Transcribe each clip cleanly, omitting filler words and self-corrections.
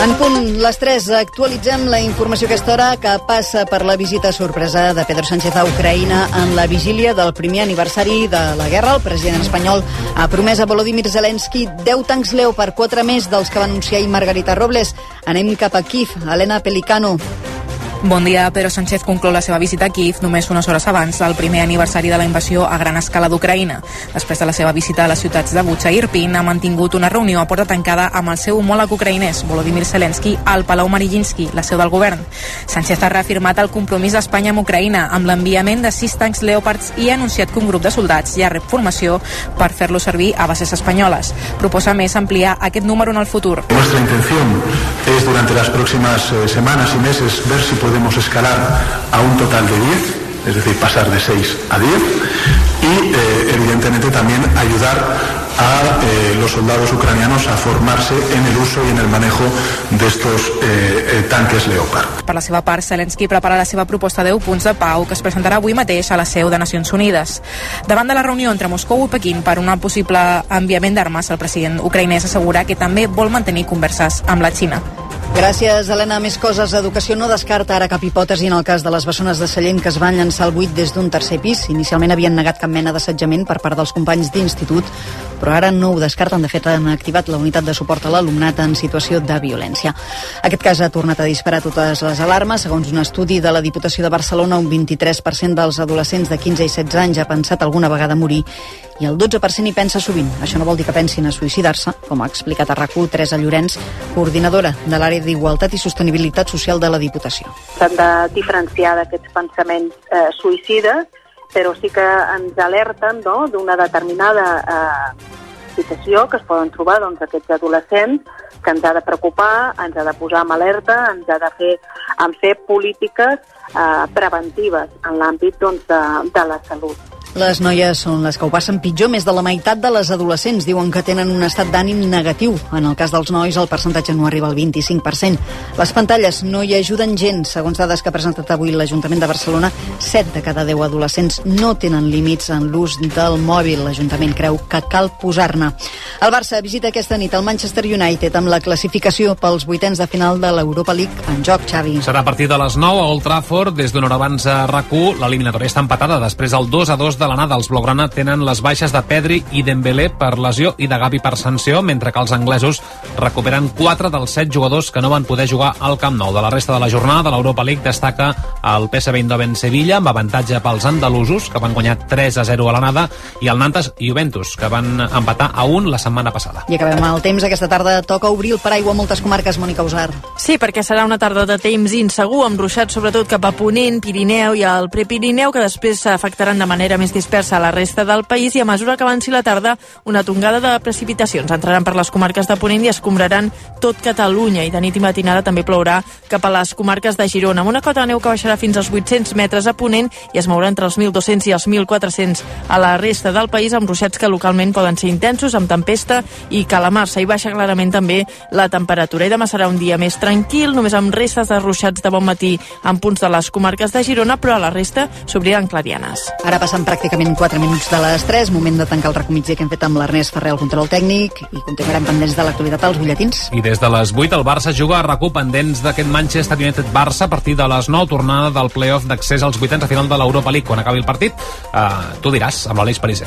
En punt, les 3, actualitzem la informació a aquesta hora que passa per la visita sorpresa de Pedro Sánchez a Ucraïna en la vigília del primer aniversari de la guerra. El president espanyol ha promès a Volodymyr Zelensky 10 tancs Leopard, 4 més dels que va anunciar ahir Margarita Robles. Anem cap a Kyiv, Helena Pelicano. Bon dia. Pedro Sánchez conclou la seva visita a Kyiv només unes hores abans del primer aniversari de la invasió a gran escala d'Ucraïna. Després de la seva visita a les ciutats de Bucha i Irpin, ha mantingut una reunió a porta tancada amb el seu homòleg ucraïnès, Volodymyr Zelensky, al Palau Mariinsky, la seu del govern. Sánchez ha reafirmat el compromís d'Espanya amb Ucraïna amb l'enviament de 6 tancs Leopards i ha anunciat que un grup de soldats ja rep formació per fer-lo servir a bases espanyoles. Proposa més ampliar aquest número en el futur. Nuestra intención es durante las próximas semanas y meses ver si podemos escalar a un total de 10, es decir, pasar de 6 a 10 y evidentemente también ayudar a los soldados ucranianos a formarse en el uso y en el manejo de estos tanques Leopard. Per la seva part, Zelensky prepara la seva proposta de 10 punts de pau que es presentarà avui mateix a la seu de Nacions Unides. Davant de la reunió entre Moscou i Pequín per un possible enviament d'armes, el president ucraïnès assegura que també vol mantenir converses amb la Xina. Gràcies, Helena. Més coses. Educació no descarta ara cap hipòtesi en el cas de les bessones de Sallent que es van llançar al buit des d'un tercer pis. Inicialment havien negat cap mena d'assetjament per part dels companys d'institut, però ara no ho descarten. De fet, han activat la unitat de suport a l'alumnat en situació de violència. Aquest cas ha tornat a disparar totes les alarmes. Segons un estudi de la Diputació de Barcelona, un 23% dels adolescents de 15 i 16 anys ha pensat alguna vegada morir i el 12% hi pensa sovint. Això no vol dir que pensin a suïcidar-se, com ha explicat a RAC1 Teresa Llorenç, coordinadora de l'àrea d'Igualtat i Sostenibilitat Social de la Diputació. S'han de diferenciar d'aquests pensaments suïcides, però sí que ens alerten d'una determinada situació que es poden trobar aquests adolescents, que ens ha de preocupar, ens ha de posar en alerta, ens ha de fer polítiques preventives en l'àmbit de la salut. Les noies són les que ho passen pitjor. Més de la meitat de les adolescents diuen que tenen un estat d'ànim negatiu. En el cas dels nois, el percentatge no arriba al 25%. Les pantalles no hi ajuden gens. Segons dades que ha presentat avui l'Ajuntament de Barcelona, 7 de cada 10 adolescents no tenen límits en l'ús del mòbil. L'Ajuntament creu que cal posar-ne. El Barça visita aquesta nit el Manchester United amb la classificació pels vuitens de final de l'Europa League en joc, Xavi. Serà a partir de les 9 a Old Trafford. Des d'una hora abans a RAC1, l'eliminatòria està empatada. Després del 2-2 de l'anada, els blaugrana tenen les baixes de Pedri i Dembélé per lesió i de Gavi per sanció, mentre que els anglesos recuperen 4 dels 7 jugadors que no van poder jugar al Camp Nou. De la resta de la jornada de l'Europa League destaca el PSV Eindhoven Sevilla, amb avantatge pels andalusos, que van guanyar 3-0 a l'anada, i el Nantes i Juventus, que van empatar a 1 la setmana passada. I acabem el temps. Aquesta tarda toca obrir el paraigua a moltes comarques, Mònica Usar. Sí, perquè serà una tarda de temps insegur, amb ruixats sobretot cap a Ponent, Pirineu i el Prepirineu, que després s'afectaran de manera més dispersa a la resta del país, i a mesura que avanci la tarda una tongada de precipitacions entraran per les comarques de Ponent i escombraran tot Catalunya, i de nit i matinada també plourà cap a les comarques de Girona, amb una cota de neu que baixarà fins als 800 metres a Ponent i es mourà entre els 1.200 i els 1.400 a la resta del país, amb ruixats que localment poden ser intensos, amb tempesta i calamarsa, i baixa clarament també la temperatura. I demà serà un dia més tranquil, només amb restes de ruixats de bon matí en punts de les comarques de Girona, però a la resta s'obriran clarianes. Ara passen pràcticament 4 minuts de les 3, moment de tancar el RAC1 que hem fet amb l'Ernest Ferrer al control tècnic, i continuarem pendents de l'actualitat als butlletins. I des de les 8 el Barça juga a RAC1 pendents d'aquest Manchester United-Barça a partir de les 9, tornada del play-off d'accés als vuitens de final de l'Europa League. Quan acabi el partit, tu diràs, amb l'Aleix Pariser.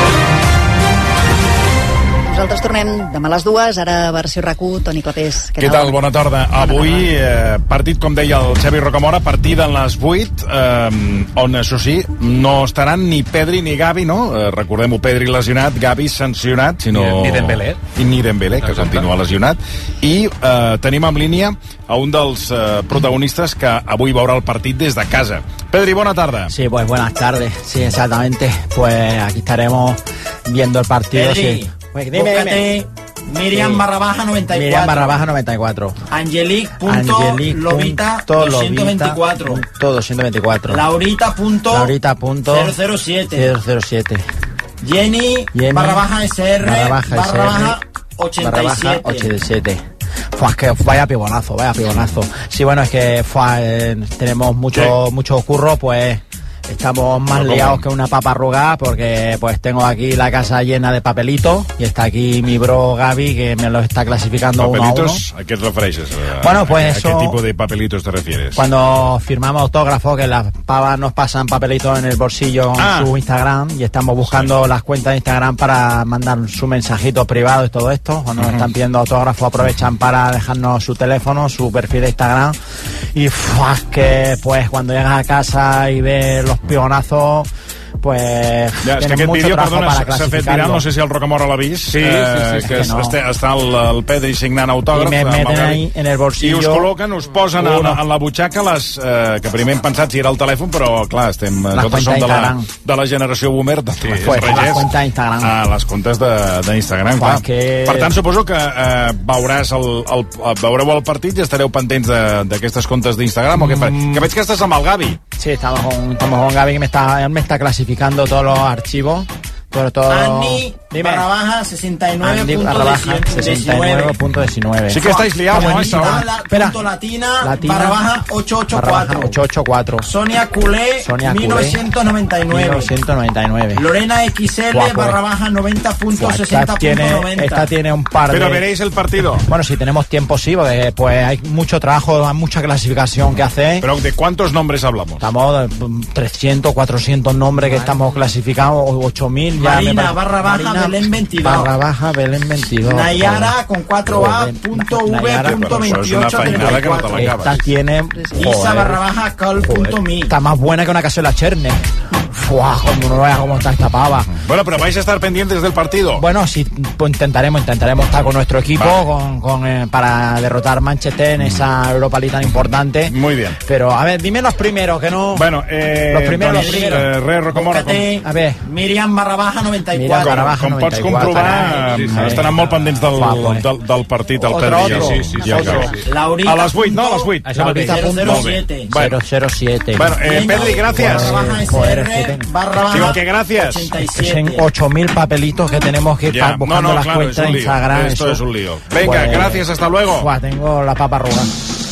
Nosaltres tornem demà a les 2, ara versió RAC1, Toni Clapés. Què tal? Bona tarda. Avui, partit, com deia el Xavi Rocamora, partida en les 8, on, això sí, no estaran ni Pedri ni Gavi, no? Recordem-ho, Pedri lesionat, Gavi sancionat, sinó... Ni Dembélé. Ni Dembélé, que continua lesionat. I tenim en línia a un dels protagonistes que avui veurà el partit des de casa. Pedri, bona tarda. Sí, pues buenas tardes. Sí, exactamente. Pues aquí estaremos viendo el partido. Pedri. Sí. Pues dime. Miriam _94. Miriam _94. Angelique.Lovita 224. Laurita.007. Jenny _SR 87. Pues que vaya pibonazo. Sí, bueno, es que tenemos mucho curro, pues Estamos más liados que una papa arrugada porque pues tengo aquí la casa llena de papelitos y está aquí mi bro Gaby que me lo está clasificando uno a uno. ¿A qué te refieres? Bueno, pues ¿A qué tipo de papelitos te refieres? Cuando firmamos autógrafos, que las pavas nos pasan papelitos en el bolsillo en su Instagram y estamos buscando las cuentas de Instagram para mandar su mensajito privado y todo esto. Cuando nos están pidiendo autógrafos aprovechan para dejarnos su teléfono, su perfil de Instagram y que pues cuando llegas a casa y ves los pionazos, pues ja, és que aquest vídeo, perdona, s'ha fet viral, no sé si el Rocamora l'ha vist, sí, que no. Està el Pedri signant autògraf i me meten ahí en el bolsillo i us col·loquen, us posen en la butxaca les, que primer hem pensat si era el telèfon, però clar, estem tots som de la generació boomer, les comptes d'Instagram, les comptes d'Instagram, clar. Per tant, suposo que veureu el partit i estareu pendents d'aquestes comptes d'Instagram, que veig que estàs amb el Gavi. Sí, estamos con Gaby, que él me está clasificando todos los archivos. Andy /69.19. 69.19. Sí que estáis liados, ¿no? Punto latina /884. Sonia Culé 1999. Lorena XL /90.60.90. Esta tiene un par de... Pero veréis el partido. Bueno, si tenemos tiempo sí, porque pues hay mucho trabajo, hay mucha clasificación que hacer. Pero ¿de cuántos nombres hablamos? Estamos 300, 400 nombres que estamos clasificados, 8.000. Marina /Belén 22. Belén 22. Nayara con 4A.V.28. Esta tiene... Isa /Cal.me. Está más buena que una cazuela Cherne. Como no veas cómo está esta pava. Bueno, pero vais a estar pendientes del partido. Bueno, sí, pues intentaremos estar con nuestro equipo para derrotar Manchester en esa Europa League tan importante. Muy bien. Pero, a ver, dime los primeros, que no... Bueno, los primeros. Rocamora. A ver. Miriam /94. Com pots comprovar, estaran molt pendents del partit, el Pedri. A les 8, no? A les 8. 007. Bueno, Pedri, gracias. Digo que gracias. Son 8.000 papelitos que tenemos que estar buscando las cuentas de Instagram. Esto es un lío. Venga, gracias, hasta luego. Tengo la papa arrugada.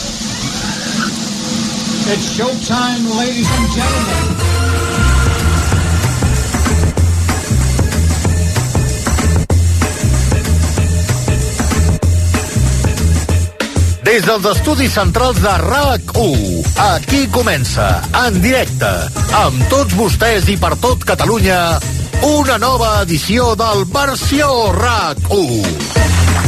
It's showtime, ladies and gentlemen. Des dels estudis centrals de RAC1, aquí comença, en directe, amb tots vostès i per tot Catalunya, una nova edició del Versió RAC1.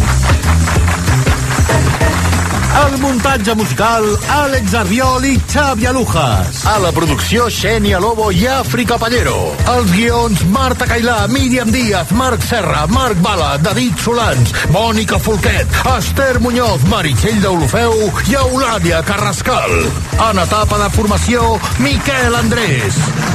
El muntatge musical, Àlex Arbiol i Xavi Alujas. A la producció, Xènia Lobo i Àfrica Pallero. Els guions, Marta Cailà, Míriam Díaz, Marc Serra, Marc Bala, David Solans, Mònica Folquet, Esther Muñoz, Meritxell d'Olofeu i Eulàlia Carrascal. En etapa de formació, Miquel Andrés.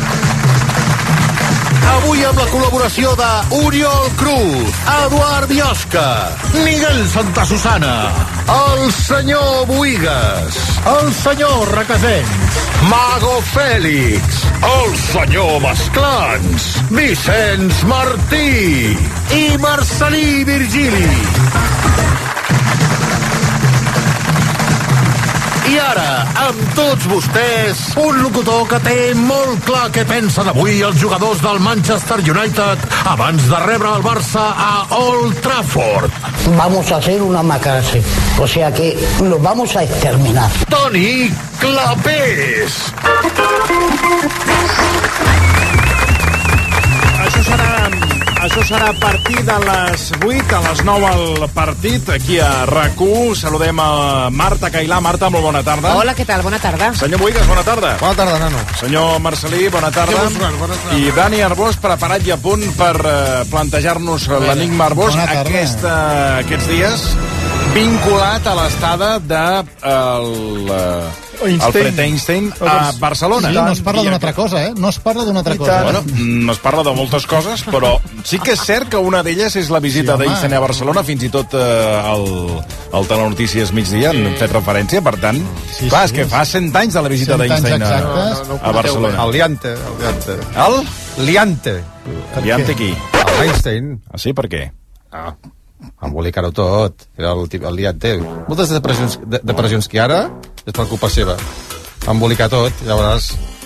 Avui amb la col·laboració de Oriol Cruz, Eduard Biosca, Miguel Santasusana, el senyor Boigues, el senyor Requesens, Mago Fèlix, el senyor Masclans, Vicenç Martí i Marcelí Virgili. I ara, amb tots vostès, un locutor que té molt clar què pensen avui els jugadors del Manchester United abans de rebre el Barça a Old Trafford. Vamos a hacer una macrase, o sea que los vamos a exterminar. Toni Clapés. Això serà a partir de les 8, a les 9 al partit, aquí a RAC1. Saludem a Marta Cailà. Marta, molt bona tarda. Hola, què tal? Bona tarda. Senyor Boigues, bona tarda. Bona tarda, nano. Senyor Marcelí, bona tarda. Bona tarda. I Dani Arbós, preparat i a punt per plantejar-nos l'enigma Arbós aquests dies, vinculat a l'estada de Albert Einstein a Barcelona. Sí, no es parla d'una altra cosa, No es parla d'una altra cosa. Bueno, no es parla de moltes coses, però sí que és cert que una d'elles és la visita d'Einstein a Barcelona, fins i tot el Telenotícies migdia han fet referència, per tant, clar, és que fa 100 anys de la visita d'Einstein a Barcelona. El Liante. El? Liante. Liante qui? L'Einstein. Ah, sí? Per què? Embolicar-ho tot. Era el Liante. Moltes depressions que ara és per culpa seva. Embolicar tot, llavors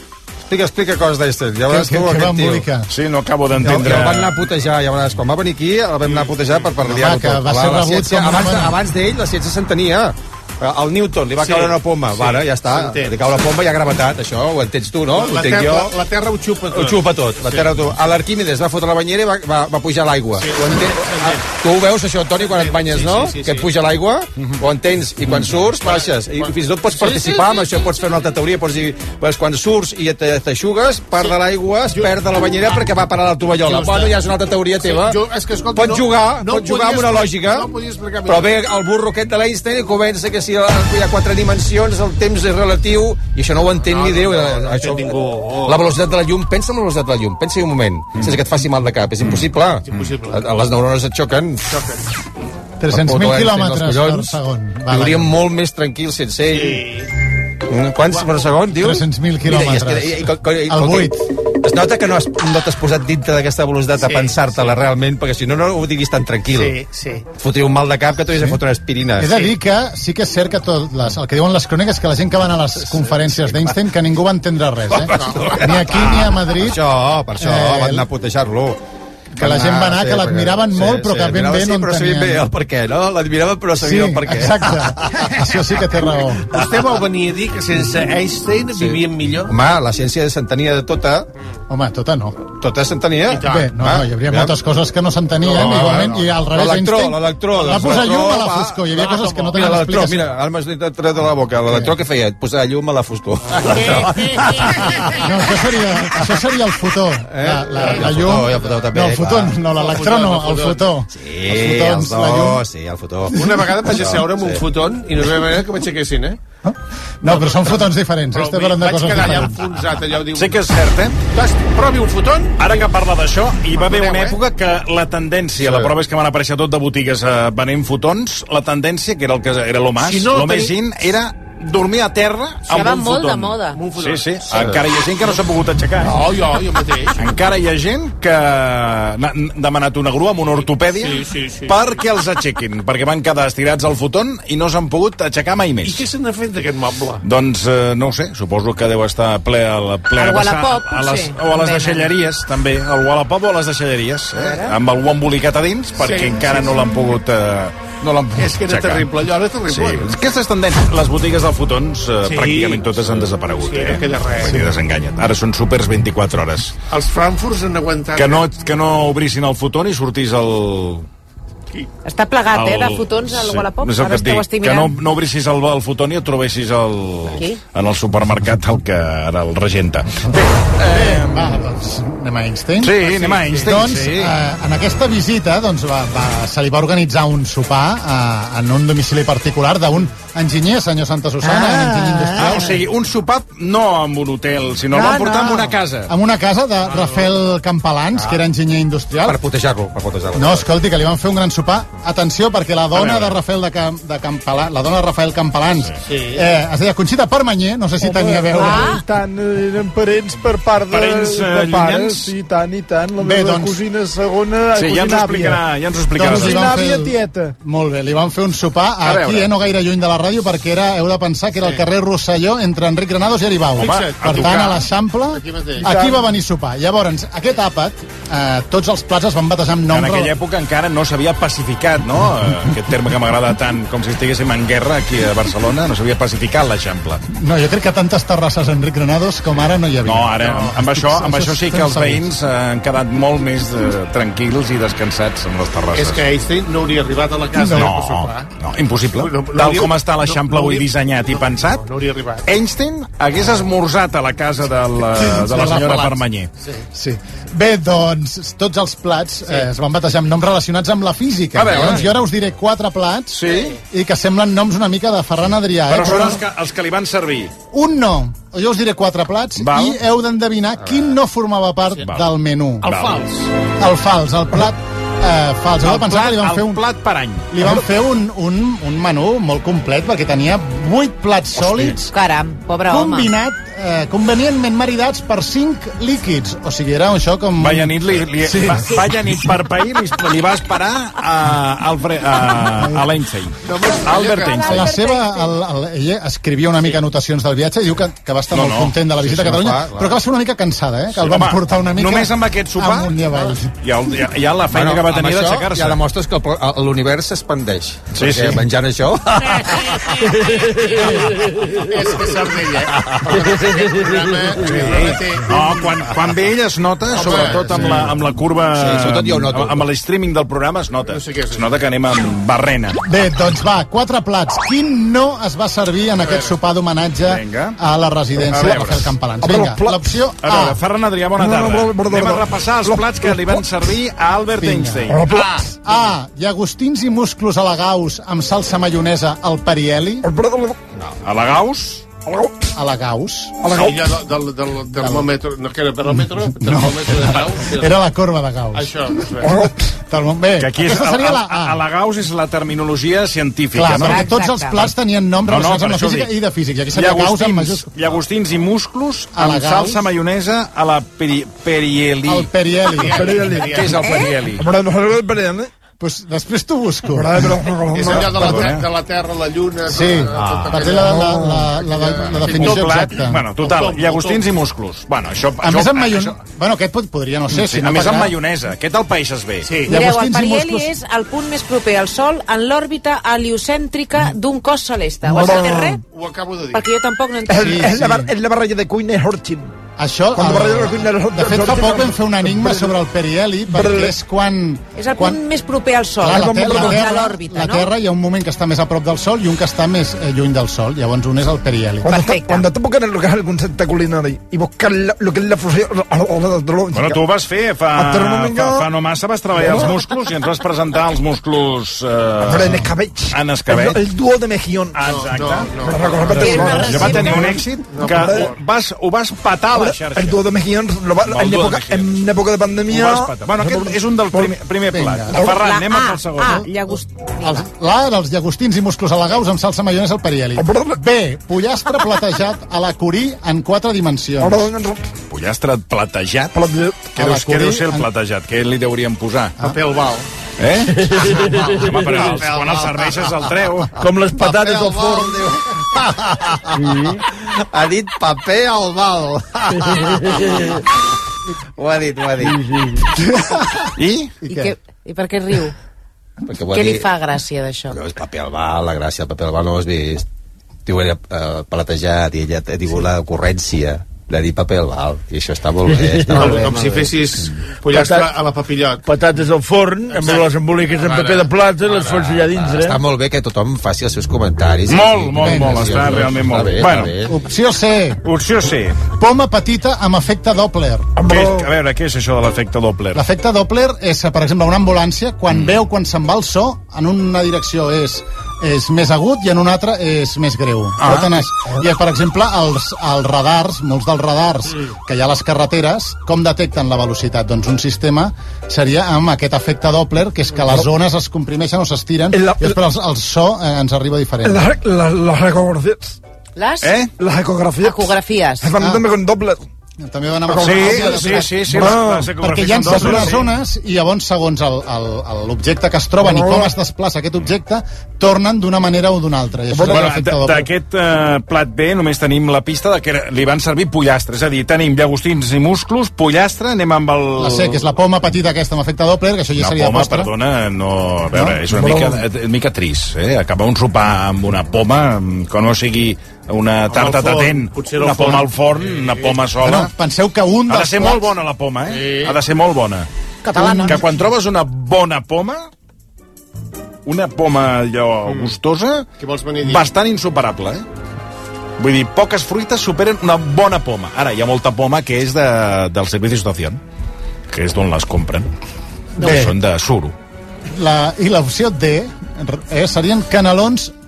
Explica coses d'Einstein. Ja veuràs tu, Què va aquest tio. embolicar? Sí, no acabo d'entendre. El van anar a putejar, ja veuràs. Quan va venir aquí, el vam anar a putejar per liar-ho que tot. va ser rebut com Abans d'ell, la ciència s'entenia. El Newton li va caure una poma, ara ja està, li cau la pomba i hi ha gravetat, això ho entens tu, no? La Terra ho xupa tot. Ho xupa tot, la Terra tot. A l'Arquímedes va fotre la banyera i va pujar l'aigua. Tu ho veus, això, Toni, quan et banyes, no? Que et puja l'aigua, ho entens, i quan surts, baixes. I fins i tot pots participar amb això, pots fer una altra teoria, pots dir, quan surts i t'aixugues, part de l'aigua es perd de la banyera perquè va parar a la tovallola. Bueno, ja és una altra teoria teva. Pots jugar amb una lògica, però ve el burro aquest de l'Einstein i comença que si hi ha 4 dimensions, el temps és relatiu, i això no ho entén ni Déu. La velocitat de la llum, pensa en la velocitat de la llum, pensa-hi un moment, sense que et faci mal de cap, és impossible. Les neurones et xoquen. 300.000 quilòmetres per segon. Viuríem molt més tranquils sense ell. Quants per segon, dius? 300.000 quilòmetres. El 8. Es nota que no t'has posat dintre d'aquesta velocitat a pensar-te-la realment, perquè si no, no ho diguis tan tranquil. Sí. Et fotria un mal de cap que t'hauries de fotre una aspirina. He de dir que sí que és cert que el que diuen les cròniques, que la gent que van a les conferències d'Einstein, que ningú va entendre res, Ni aquí ni a Madrid. Per això van anar a putejar-lo. Que la gent va anar, que l'admiraven molt, però que ben bé no però sabien bé el per què, no? L'admiraven, però sabien el per què. Exacte. Això sí que té raó. Vostè vol venir a dir que sense Einstein vivíem millor? Home, la ciència s'entenia de tota. Home, tota no. Tota s'entenia? Bé, no, hi hauria moltes coses que no s'entenien, igualment, i al revés, Einstein va posar llum a la foscor. Hi havia coses que no tenien explicació. Mira, ara m'has tret de la boca. L'electró què feia? Posar llum a la foscor. No, això seria el fotó. La llum... No, el fotó, no, l'electró no, el fotó. Sí, el fotó. Una vegada vaig asseure amb un foton i no hi havia manera que m'aixequessin, No, però són fotons diferents, estem parlant de coses diferents. Vaig quedar allà enfonsat, allà ho diu. Sí que és cert, Provi un foton. Ara que parla d'això, hi va haver una època que la tendència, la prova és que van aparèixer tot de botigues venent fotons, la tendència, que era el que era lo més in, era dormir a terra amb un molt foton. de moda. Sí. Encara hi ha gent que no s'ha pogut aixecar. No, jo mateix. Encara hi ha gent que ha demanat una grua amb una ortopèdia perquè els aixequin, perquè van quedar estirats al foton i no s'han pogut aixecar mai més. I què se n'ha fet d'aquest moble? Doncs no ho sé, suposo que deu estar ple a Wallapop, o a les deixalleries, també, al Wallapop o a les deixalleries, amb algú embolicat a dins, perquè encara no l'han pogut... És que era terrible, allò era terrible. Sí. Aquestes tendències, les botigues de fotons pràcticament totes han desaparegut. Sí, no queda res. Perquè desenganya't. Ara són supers 24 hores. Els Frankfurts han aguantat... Que no obrissin el foton i sortís el... Està plegat, de fotons al Wallapop. No és el que et dic, que no obrissis el foton i et trobessis en el supermercat el que ara el regenta. Va, doncs anem a Einstein. Sí, anem a Einstein. Doncs en aquesta visita se li va organitzar un sopar en un domicili particular d'un enginyer, senyor Santa Susana, enginyer industrial. O sigui, un sopar no amb un hotel, sinó el van portar en una casa. En una casa de Rafael Campalans, que era enginyer industrial. Per putejar-lo. No, escolti, que li van fer un gran sopar. Atenció, perquè la dona de Rafael Campalans, la dona de Rafael Campalans, es deia Conxita Parmenyer, no sé si tenia a veure. I tant, eren parents per part de pares, i tant. La meva cosina segona, ja ens ho explicarà. Cosina àvia tieta. Molt bé, li van fer un sopar aquí, no gaire lluny de la ràdio, perquè heu de pensar que era el carrer Rosselló entre Enric Granados i Aribau. Per tant, a l'Eixample, aquí va venir a sopar. Llavors, aquest àpat, tots els plats es van batejar amb nom. En aquella època encara no s'havia pacificat, no? Aquest terme que m'agrada tant, com si estiguéssim en guerra aquí a Barcelona, no s'havia pacificat l'Eixample. No, jo crec que tantes terrasses Enric Granados com ara no hi havia. No, ara, amb això sí que els veïns han quedat molt més tranquils i descansats amb les terrasses. És que Einstein no hauria arribat a la casa per sopar. No, impossible. Tal com està l'Eixample avui dissenyat i pensat, Einstein hagués esmorzat a la casa de la senyora Parmenyer. Sí. Bé, doncs, tots els plats es van batejar amb noms relacionats amb la física. Llavors, jo ara us diré 4 plats i que semblen noms una mica de Ferran Adrià. Però són els que li van servir. Un no. Jo us diré 4 plats i heu d'endevinar quin no formava part del menú. El fals. El fals, el plat fals. Heu de pensar que li van fer un plat per any. Li van fer un menú molt complet, perquè tenia 8 plats sòlids. Caram, pobre home. Combinat, convenientment maridats per 5 líquids. O sigui, era això com... Vaya nit per pair li va esperar a l'Einstein. Albert Einstein. Ella escrivia una mica anotacions del viatge i diu que va estar molt content de la visita a Catalunya, però que va ser una mica cansada, que el van portar una mica... Només amb aquest sopar amunt i avall. Hi ha la feina que va tenir d'aixecar-se. Ja demostres que l'univers s'expandeix. Sí. Menjant això... És que sap d'ella. Quan ve ell es nota, sobretot amb la curva... sobretot jo ho noto. Amb l'streaming del programa es nota. Es nota que anem amb barrena. Bé, doncs va, 4 plats. Quin no es va servir en aquest sopar d'homenatge a la residència de Rafael Campalans? Vinga, l'opció A. A veure, Ferran Adrià, bona tarda. Anem a repassar els plats que li van servir a Albert Einstein. A. Llagostins i musclos a la Gauss amb salsa maionesa al Perieli. A la Gauss? A la Gauss. Sí, del termòmetre... No, que era termòmetre? Termòmetre de Gauss? Era la corba de Gauss. Això. Bé, aquesta seria la A. A la Gauss és la terminologia científica, clar, no? perquè tots els plats tenien nom relacionats amb la física i de físics. Aquí seria Gauss amb majúscules. Llagostins i musclos amb salsa maionesa a la Perieli. El Perieli. Què és el Perieli? Pues després t'ho busco. És allò de la Terra, la Lluna... Sí, per dir la definició exacta. Bueno, total, llagostins i musclos. Bueno, això... A més amb maionesa... Bueno, aquest podria no ser. A més amb maionesa. Què tal peixes bé? Mireu, el Perieli és el punt més proper al Sol en l'òrbita heliocèntrica d'un cos celeste. Ho has entès res? Ho acabo de dir. Perquè jo tampoc no entenc. És la barreja de cuina i Horchin. Això, de fet, fa poc vam fer un enigma sobre el Perieli, perquè és quan... És el punt més proper al Sol, de l'òrbita, no? La Terra hi ha un moment que està més a prop del Sol i un que està més lluny del Sol. Llavors un és el Perieli. Cuando te pongan lo que es el concepto culinario y buscar lo que es la fusión... Bueno, tu ho vas fer fa no massa, vas treballar els musclos i ens vas presentar els musclos... En escabech. En escabech. El duo de Mejillón. Exacte. Jo va tenir un èxit que ho vas patar a la xarxa. El duo de Mejillón, en època de pandèmia... Bueno, aquest és un del primer plat. Ferran, anem al segon. L'A era els llagostins i musclos a la Gauss amb salsa maionesa al Perieli. B, pollastre platejat a la Curí en 4 dimensions. Pollastre platejat? Què deu ser el platejat? Què li hauríem posar? Paper albal. Home, però quan el serveixes el treu. Com les patates al forn. Ha dit paper albal. Ho ha dit. I per què riu? Què li fa gràcia d'això? No, és paper albal, la gràcia del paper albal no ho has vist. Diu ella palatejat i ella ha dit la ocurrència de dir paper albal, i això està molt bé. Com si fessis pollastre a la papillot. Patates al forn, amb les emboliques en paper de plata, les fots allà dins. Està molt bé que tothom faci els seus comentaris. Molt, està realment molt bé. Bueno, opció C. Poma petita amb efecte Doppler. A veure, què és això de l'efecte Doppler? L'efecte Doppler és, per exemple, una ambulància, quan veu quan se'n va el so, en una direcció és més agut i en una altra és més greu. I, per exemple, els radars, molts dels radars que hi ha a les carreteres, com detecten la velocitat? Doncs un sistema seria amb aquest efecte Doppler, que és que les zones es comprimeixen o s'estiren i després el so ens arriba diferent. Les ecografías. Les ecografías. Es van també con Doppler. També van amb sí. Perquè hi ha unes zones i llavors, segons l'objecte que es troben i com es desplaça aquest objecte, tornen d'una manera o d'una altra. D'aquest plat B només tenim la pista de que li van servir pollastre, és a dir, tenim llagostins i musclos, pollastre, anem amb el... La C, que és la poma petita aquesta amb efecte Doppler, que això ja seria postre. Perdona, no... A veure, és una mica trist, acabar un sopar amb una poma, que no sigui una tarta tatent, una poma al forn, una poma sola. Penseu que un dels ha de ser molt bona la poma, ha de ser molt bona. Catalana. Que quan trobes una bona poma, una poma allò gustosa, bastant insuperable, Vull dir, poques fruites superen una bona poma. Ara, hi ha molta poma que és del Servicio de Situación, que és d'on les compren. Que són de suro. I l'opció D serien canelons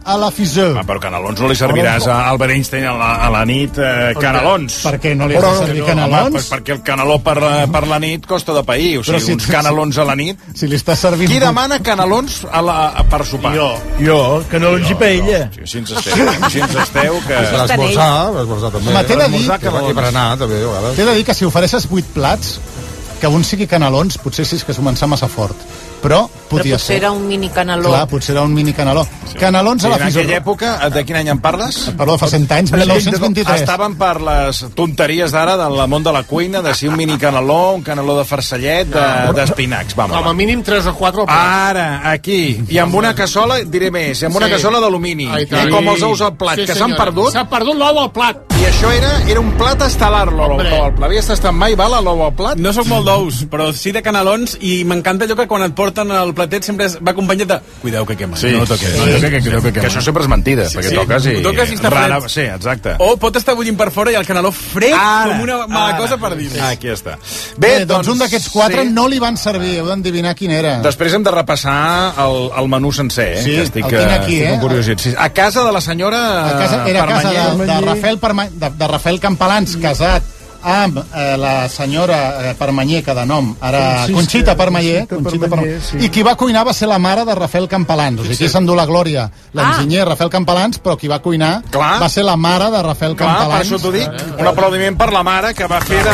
a la Fiseux. Però canelons no li serviràs a Albert Einstein a la nit, canelons. Per què no li has de servir canelons? Perquè el caneló per la nit costa de pair, o sigui, uns canelons a la nit. Si li estàs servint... Qui demana canelons per sopar? Jo, canelons i paella. Així ens esteu, que... L'esmorzar també. Home, t'he de dir... I per anar, també, a vegades. T'he de dir que si ofereixes 8 plats, que un sigui canelons, potser sí que és començar massa fort. Però podia ser. Potser era un mini caneló. Clar, potser era un mini caneló. Sí. Canelons a la Fiseux. En aquella època, de quin any en parles? Parlo de fa 100 anys, 1923. Estaven per les tonteries d'ara del món de la cuina, de si un mini caneló, un caneló de farcellet, d'espinacs. Com a mínim 3 o 4 Ara, aquí. I amb una cassola, diré més, amb una cassola d'alumini. Com els ous al plat, que s'han perdut. S'ha perdut l'ou al plat. I això era un plat estel·lar, l'ou al plat. Havies tastat mai, Val, l'ou al plat? No sóc molt d'ous, però sí de canelons, i m'encanta allò que quan et porten el platet sempre va acompanyat de cuideu que quema, no toques. Que això sempre és mentida, perquè toques i... Toques i està fred. Sí, exacte. O pot estar bullint per fora i el caneló fred com una mala cosa per dins. Aquí està. Bé, doncs un d'aquests 4 no li van servir, heu d'endevinar quin era. Després hem de repassar el menú sencer, Sí, que estic el tinc aquí, curiositat. A casa de la senyora Era casa de Rafael Campalans, casat amb la senyora Permanyer, que de nom ara Conxita Permanyer, i qui va cuinar va ser la mare de Rafael Campalans, o sigui, qui s'endú la glòria, l'enginyer Rafael Campalans, però qui va cuinar va ser la mare de Rafael Campalans. Per això t'ho dic, un aplaudiment per la mare que va fer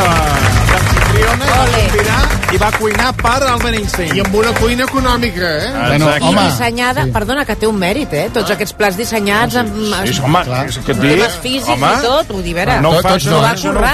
i va cuinar per Albert Einstein. I amb una cuina econòmica, I dissenyada, perdona, que té un mèrit, tots aquests plats dissenyats amb temes físics i tot, ho dir, vera. No ho va currar,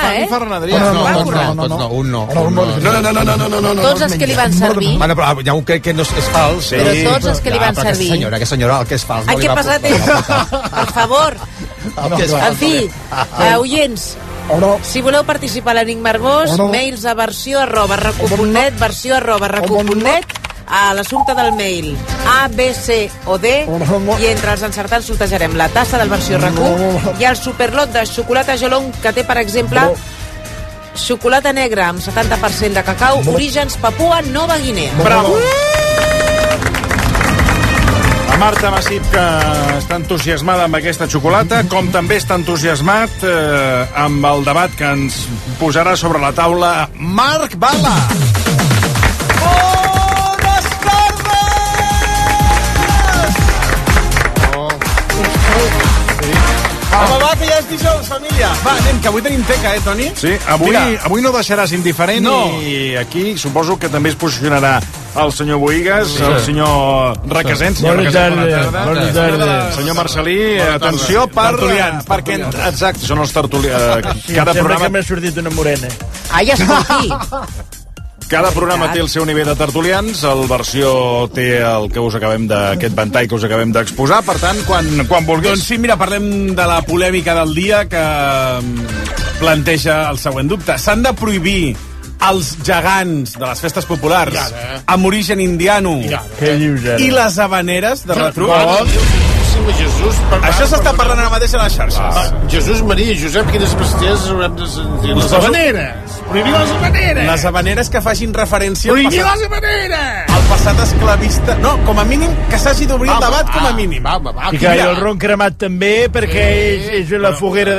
No. Tots els que li van servir. Bueno, però ja ho crec que no és fals. Però tots els que li van servir. Aquesta senyora, el que és fals. Ai, que pesat és. Per favor. En fi, oients, si voleu participar a l'Enigma Arbós, mails a versió@recu.net, versió@recu.net, a l'assumpte del mail A, B, C o D, i entre els encertats sortejarem la tassa del versió RAC1 i el superlot de xocolata Jolong, que té, per exemple, xocolata negra amb 70% de cacau, orígens Papua Nova Guinea. Bravo! La Marta Massip, que està entusiasmada amb aquesta xocolata, com també està entusiasmat amb el debat que ens posarà sobre la taula Marc Bala. Bones tardes! Home, va, que ja és dijous, família. Va, anem, que avui tenim teca, Toni? Sí, avui no deixaràs indiferent i aquí suposo que també es posicionarà el senyor Bohigas, el senyor Requesens. Bona tarda. Senyor Marcelí, atenció perquè exacte, són els tertulians. Cada programa... que m'ha sortit una morena. Ai, escolti! Cada programa té el seu nivell de tertulians, el versió té el que us acabem d'aquest ventall que us acabem d'exposar, per tant, quan vulguis... Doncs sí, mira, parlem de la polèmica del dia que planteja el següent dubte. S'han de prohibir els gegants de les festes populars amb origen indiano i les habaneres de retruc? Jesús, això s'està parlant ara mateix a les xarxes. Jesús, Maria, Josep, quines bestieses haurem de sentir? Les habaneres! Prohibir les habaneres! Les habaneres que facin referència prohibir les habaneres! al passat esclavista. No, com a mínim, que s'hagi d'obrir el debat com a mínim. I que el ron cremat també, perquè és la foguera...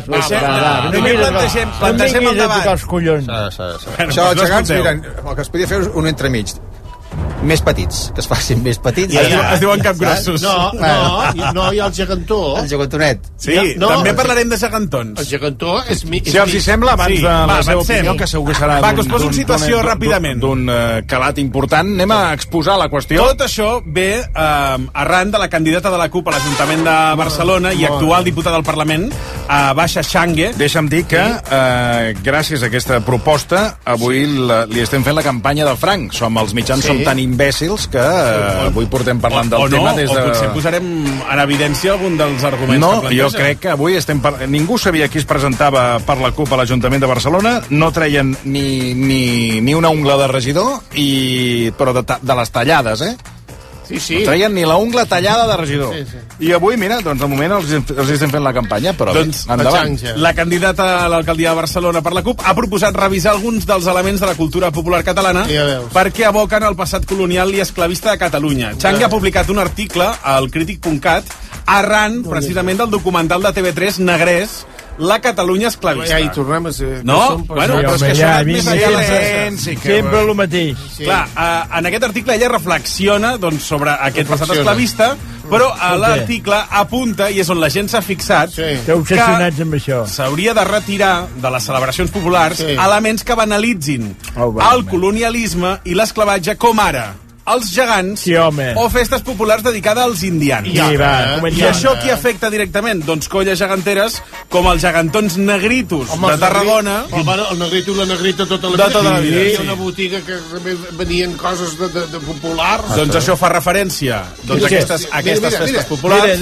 Plantegem el debat. Els collons. Això, els gegants, mira, el que es podia fer és un entremig. Més petits, que es facin més petits. Es diuen capgrossos. No, hi ha el gegantó. El gegantonet. Sí, també parlarem de gegantons. El gegantó és... Si els hi sembla, abans de la seva opinió, que segur que serà que us poso en situació ràpidament. D'un calat important, anem a exposar la qüestió. Tot això ve arran de la candidata de la CUP a l'Ajuntament de Barcelona i actual diputada del Parlament, Basha Changue. Deixa'm dir que, gràcies a aquesta proposta, avui li estem fent la campanya del franc. Som els mitjans, som tan imbècils que avui portem parlant del tema des de... O potser posarem en evidència algun dels arguments que planteja. Jo crec que avui ningú sabia qui es presentava per la CUP a l'Ajuntament de Barcelona, no treien ni una ungla de regidor, però de les tallades, Sí. No treien ni la ungla tallada de regidor. I avui, mira, doncs de moment els estem fent la campanya, però endavant. La candidata a l'alcaldia de Barcelona per la CUP ha proposat revisar alguns dels elements de la cultura popular catalana perquè aboquen el passat colonial i esclavista de Catalunya. Changue ha publicat un article al Crític.cat arran, precisament, del documental de TV3 Negrés, La Catalunya esclavista. Ja hi tornem a ser. No? Bueno, però és que això és més lent. Sempre el mateix. Clar, en aquest article ella reflexiona sobre aquest passat esclavista, però a l'article apunta, i és on la gent s'ha fixat, que obsessionats amb això. S'hauria de retirar de les celebracions populars elements que banalitzin el colonialisme i l'esclavatge, com ara els gegants o festes populars dedicades als indians. I això qui afecta directament? Doncs colles geganteres com els gegantons negritos de Tarragona. El negrito i la negrita tota la vida. Hi ha una botiga que venien coses de populars. Doncs això fa referència a aquestes festes populars.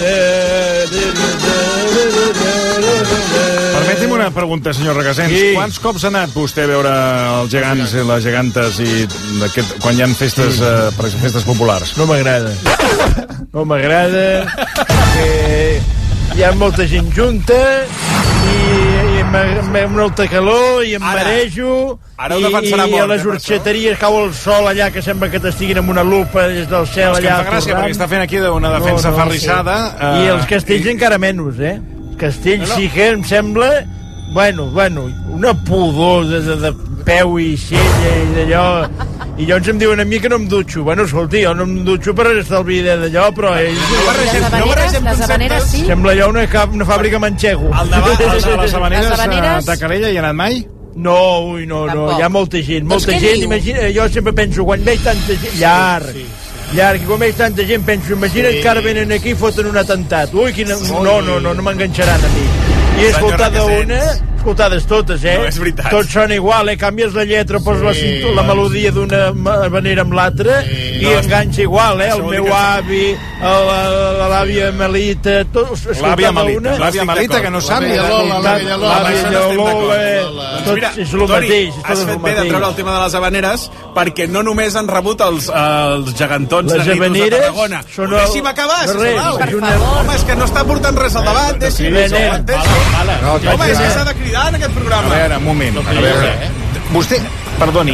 Permeti'm una pregunta, senyor Regasens. Quants cops ha anat vostè a veure els gegants i les gegantes quan hi ha festes populars? No m'agrada. No m'agrada, que hi ha molta gent junta i molta calor i em marejo i a les orxeteries cau el sol allà que sembla que t'estiguin amb una lupa des del cel allà. És que em fa gràcia perquè està fent aquí una defensa ferrissada. I els castells encara menys, Castells sí que em sembla, bueno, una pudor de peu i cella i d'allò. I llavors em diuen a mi que no em dutxo. Bueno, escolti, jo no em dutxo per estalviar d'allò, però ells... Les habaneres, sí? Sembla allò una fàbrica manxego. Les habaneres de Calella hi ha anat mai? No, hi ha molta gent. Molta gent, imagina, jo sempre penso, quan veig tanta gent... Llarg, i quan veig tanta gent penso, imagina't que ara venen aquí i foten un atemptat. Ui, no m'enganxaran a mi. I he escoltat una, escoltades totes, No, és veritat. Tots són igual, canvies la lletra, poses la melodia d'una manera amb l'altra i enganxa igual, el meu avi, l'àvia Melita, tots, l'àvia Melita, que no sap. L'àvia Lola, tot és el mateix. Has fet bé de treure el tema de les habaneres, perquè no només han rebut els gegantons negritos de Tarragona. Deixi'm acabar, sisplau. Home, és que no està portant res al debat, deixi'm. Home, és que s'ha de cridar en aquest programa. A veure, un moment. Vostè, perdoni,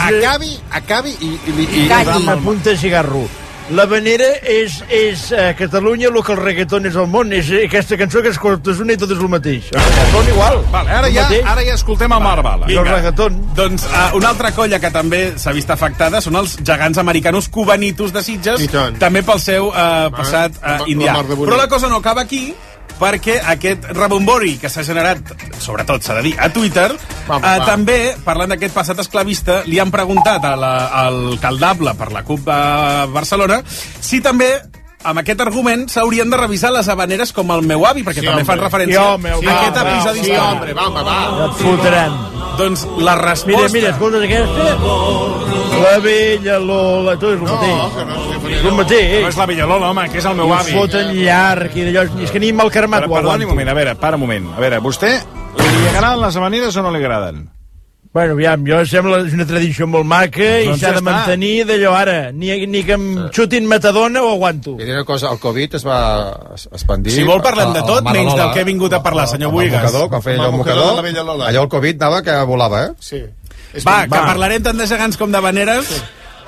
acabi i apunta cigarro. L'habanera és a Catalunya el que el reggaeton és al món. És aquesta cançó que escoltes una i tot és el mateix. Són igual. Ara ja escoltem el Marc Bala. El reggaeton. Doncs una altra colla que també s'ha vist afectada són els gegants americanos cubanitos de Sitges, també pel seu passat indià. Però la cosa no acaba aquí, perquè aquest rebombori que s'ha generat, sobretot s'ha de dir, a Twitter, també, parlant d'aquest passat esclavista, li han preguntat al caldable per la CUP de Barcelona si també amb aquest argument s'haurien de revisar les habaneres com el meu avi, perquè també fan referència a aquest episodi històric. Ja et fotran. Doncs la resposta... Mira, escolta aquesta. La vella Lola, tot és el mateix. És el mateix. No és la vella Lola, home, que és el meu avi. Ho foten llarg i d'allò... És que ni mal carmat ho aguanto. Perdoni un moment, a veure, ¿vostè li agraden les habaneres o no li agraden? Bueno, aviam, jo sembla una tradició molt maca i s'ha de mantenir d'allò ara. Ni que em xutin metadona ho aguanto. I una cosa, el Covid es va expandir... Si vol parlem de tot, menys del que he vingut a parlar, senyor Buigas. Quan feia allò el mocador, allò el Covid anava que volava, Sí. Va, que parlarem tant de gegants com d'habaneres.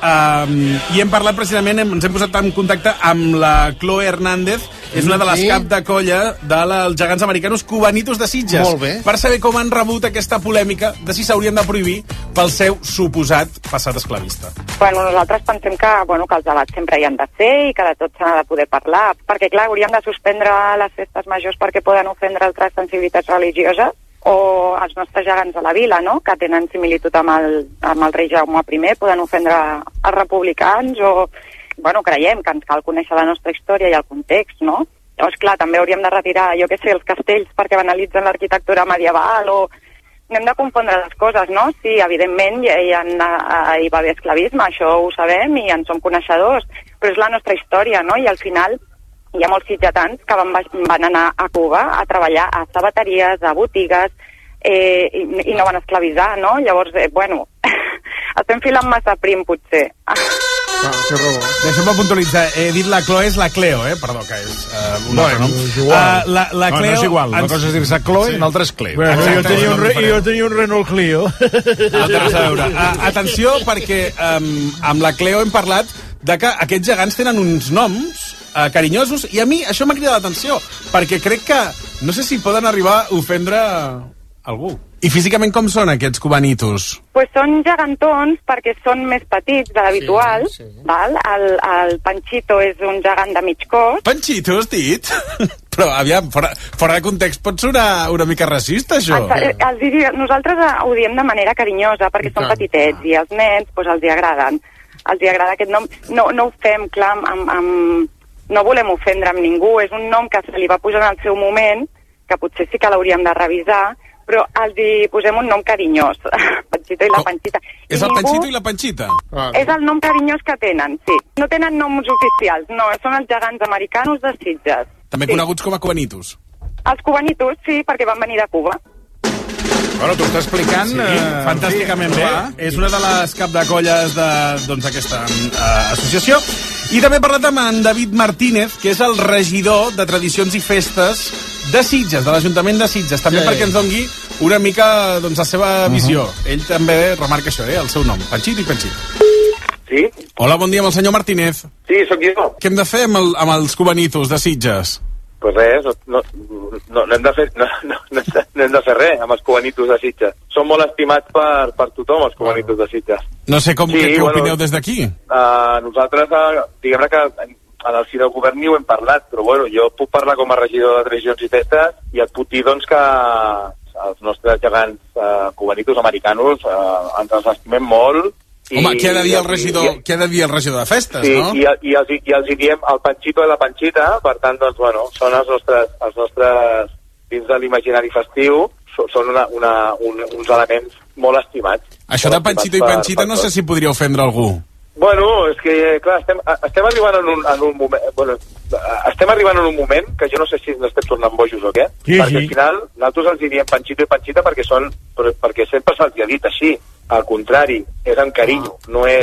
I hem parlat precisament, ens hem posat en contacte amb la Chloe Hernández, és una de les cap de colla dels gegants americanos cubanitos de Sitges. Molt bé. Per saber com han rebut aquesta polèmica de si s'haurien de prohibir pel seu suposat passat esclavista. Bueno, nosaltres pensem que els debats sempre hi han de ser i que de tot s'ha de poder parlar, perquè clar, hauríem de suspendre les festes majors perquè poden ofendre altres sensibilitats religioses, o els nostres gegants de la vila, no?, que tenen similitud amb el rei Jaume I, poden ofendre els republicans, o, creiem que ens cal conèixer la nostra història i el context, no? Llavors, clar, també hauríem de retirar, jo què sé, els castells perquè banalitzen l'arquitectura medieval, o anem de confondre les coses, no? Sí, evidentment hi va haver esclavisme, això ho sabem i en som coneixedors, però és la nostra història, no? I al final hi ha molts sitgetans que van anar a Cuba a treballar a sabateries, a botigues, i no van esclavitzar, no? Llavors, estem filant massa prim, potser. Deixa'm puntualitzar, he dit la Chloe, és la Cleo, perdó, que és un altre nom. És igual. La Cleo... No és igual, una cosa és dir-se Chloe i l'altra és Cleo. Jo tenia un Renault Clio. No té res a veure. Atenció, perquè amb la Cleo hem parlat de que aquests gegants tenen uns noms carinyosos, i a mi això m'ha cridat l'atenció, perquè crec que no sé si poden arribar a ofendre algú. I físicament com són aquests cubanitos? Pues són gegantons perquè són més petits de l'habitual. Sí. Val? El Panchito és un gegant de mig cos. Panchito, has dit? Però, aviam, fora de context pot sonar una mica racista, això. Nosaltres ho diem de manera carinyosa perquè són petitets i els nens pues, els hi agraden. Els hi agrada aquest nom. No ho fem, clar, no volem ofendre amb ningú. És un nom que se li va posar en el seu moment, que potser sí que l'hauríem de revisar, però els hi posem un nom carinyós. Panchito i la Panchita. És el Panchito i la Panchita? És el nom carinyós que tenen, sí. No tenen noms oficials, no. Són els gegants americanos de Sitges. També coneguts com a cubanitos. Els cubanitos, sí, perquè van venir de Cuba. Bueno, t'ho està explicant... fantàsticament bé. És una de les capdecolles d'aquesta associació. I també he parlat amb en David Martínez, que és el regidor de Tradicions i Festes de Sitges, de l'Ajuntament de Sitges, també perquè ens dongui una mica la seva visió. Ell també remarca això, el seu nom, Panchito i Panchito. Sí? Hola, bon dia amb el senyor Martínez. Sí, sóc jo. Què hem de fer amb els cubanitos de Sitges? Pues res, no hem de fer res amb els cubanitos de Sitges. Són molt estimats per tothom, els cubanitos de Sitges. No sé què opineu des d'aquí. Nosaltres, diguem-ne que en el si del govern ni ho hem parlat, però bueno, jo puc parlar com a regidor de Tradicions i Festes i et puc dir doncs que els nostres gegants cubanitos americanos ens els estimem molt. Home, què ha de dir el regidor de festes, no? I els diem el Panchito i la Panchita, per tant, doncs, bueno, són els nostres dins de l'imaginari festiu, són uns elements molt estimats. Això de Panchito i Panchita no sé si podria ofendre algú. Bueno, és que, clar, estem arribant en un moment... Bueno, estem arribant en un moment que jo no sé si ens estem tornant bojos o què, perquè al final nosaltres els diem Panchito i Panchita perquè sempre se'ls ha dit així. Al contrari, és amb carinyo, no és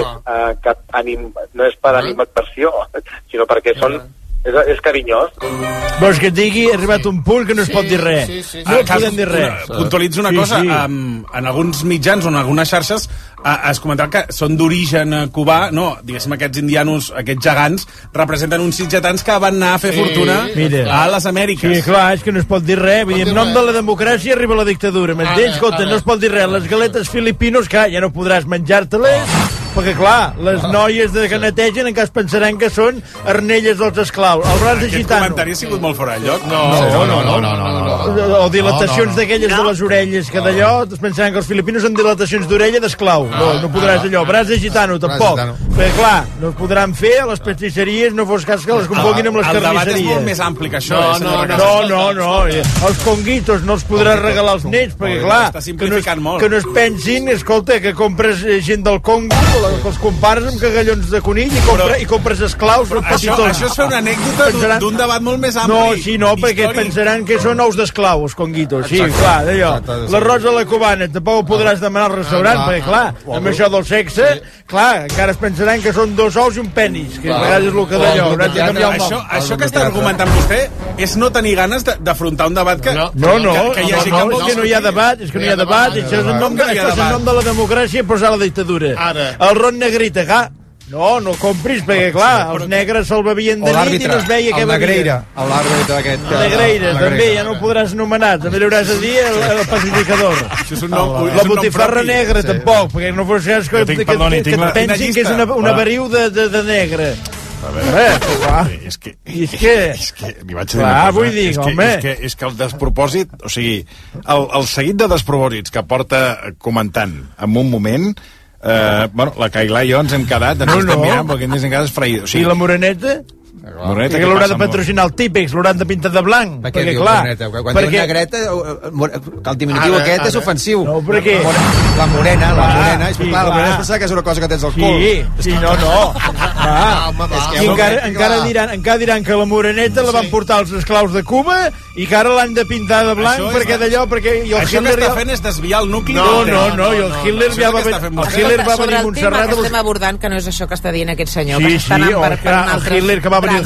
per animadversió, sinó perquè és carinyós. Vols que et digui, ha arribat un punt que no es pot dir res. No podem dir res. Puntualitzo una cosa, en alguns mitjans o en algunes xarxes es comentava que són d'origen cubà, no, diguéssim, aquests indianos, aquests gegants, representen uns sitgetans que van anar a fer fortuna a les Amèriques. Sí, clar, és que no es pot dir res. Vull dir, en nom de la democràcia arriba la dictadura. M'entens? Escolta, no es pot dir res. Les galetes filipinos, que ja no podràs menjar-te-les, perquè, clar, les noies que netegen encara es pensaran que són arnelles dels esclaus. El braç de gitano. Aquest comentari ha sigut molt fora de lloc. No. O dilatacions d'aquelles de les orelles, que d'allò es pensaran que els filipinos són dilatacions d'orella d'esclau. No podràs allò. Braç de gitano, tampoc. Perquè, clar, no es podran fer a les pastisseries, no fos cas que les confonguin amb les carnisseries. El debat és molt més ampli que això. No. Els conguitos no els podràs regalar als nets, perquè, clar, que no es pensin, escolta, que compres gent del Congo, que els compares amb cagallons de conill i compres esclaus. Això és fer una anècdota d'un debat molt més ampli. No, perquè pensaran que són ous d'esclau, els conguitos. Sí, clar, d'allò. L'arròs a la cubana tampoc ho podràs demanar al restaurant, perquè, clar, amb això del sexe, clar, encara es pensaran que són 2 ous i un penis, que a vegades és el que d'allò. Això que està argumentant vostè és no tenir ganes d'afrontar un debat que hi hagi cap és que no hi ha debat, això és en nom de la democràcia i posar la dictadura. El ron negrita, clar, no compris, perquè, clar, els negres se'l bevien de nit i no es veia què bevia. L'àrbitre aquest. Negreira, també, ja no ho podràs anomenar, també li hauràs de dir el pacificador. La botifarra negra, tampoc, perquè no fos cas que pensin que és una veriu de negre. És que li vaig dir una cosa. És que el despropòsit, o sigui, el seguit de despropòsits que porta comentant en un moment, la Cailà i jo ens hem quedat, ens estem mirant perquè ens hem quedat esfraïts. I la Moreneta? Perquè l'hauran de patrocinar el Típex, l'hauran de pintar de blanc. Perquè, clar... Quan diu negreta, el diminutiu aquest és ofensiu. No, perquè... La morena, és clar, la morena es pensava que és una cosa que tens al cul. Sí, no. I encara diran que la moreneta la van portar els esclaus de Cuba i que ara l'han de pintar de blanc perquè d'allò... Això que està fent és desviar el nucli. No, i el Hitler va venir a Montserrat... Sobre el tema que estem abordant, que no és això que està dient aquest senyor, que estan el Hitler que va venir venir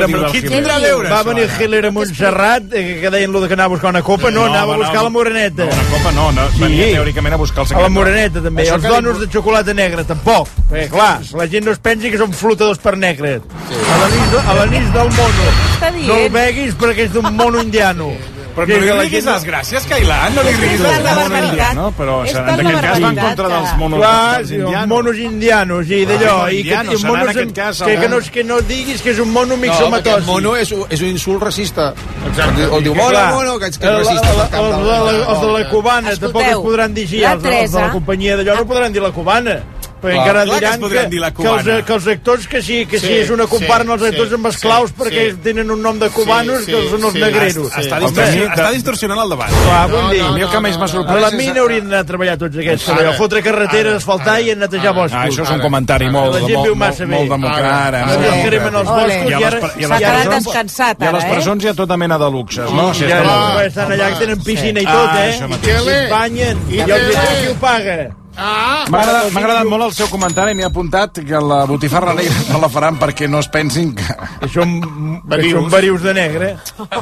Hitler a Montserrat, que deien lo de que anava a buscar una copa, no, anava a buscar la moreneta. Una copa no, venia teòricament a buscar el secret. A la moreneta, també. Els donos de xocolata negra, tampoc. Perquè, clar, la gent no es pensi que són flotadors per negre. A l'anís del mono. No el beguis perquè és d'un mono indiano. Però no li riguis les gràcies, Cailan, no li riguis les gràcies. No, però en aquest cas va en contra dels monos indianos. Clar, monos indianos, i d'allò. Que no diguis que és un mono mixomatosi. No, mono és un insult racista. O diu, mono, que és racista. Els de la cubana tampoc es podran dir així. Els de la companyia d'allò no podran dir la cubana. Perquè encara diran que els actors, que sí, és una comparen els actors amb esclaus perquè tenen un nom de cubanos que són els negreros. Està distorsionant el debat. Clar, vull dir, a mi el que més m'ha sorprès... A la mina haurien d'anar a treballar tots aquests. Fotre carreteres, asfaltar i netejar boscos. Això és un comentari molt democrat. Cremen els boscos i s'ha quedat descansat, ara, I a les presons hi ha tota mena de luxes, no? Estan allà que tenen piscina i tot, es banyen, i el qui ho paga? M'ha agradat molt el seu comentari. M'he apuntat que la botifarra negra no la faran perquè no es pensin que són verius de negre.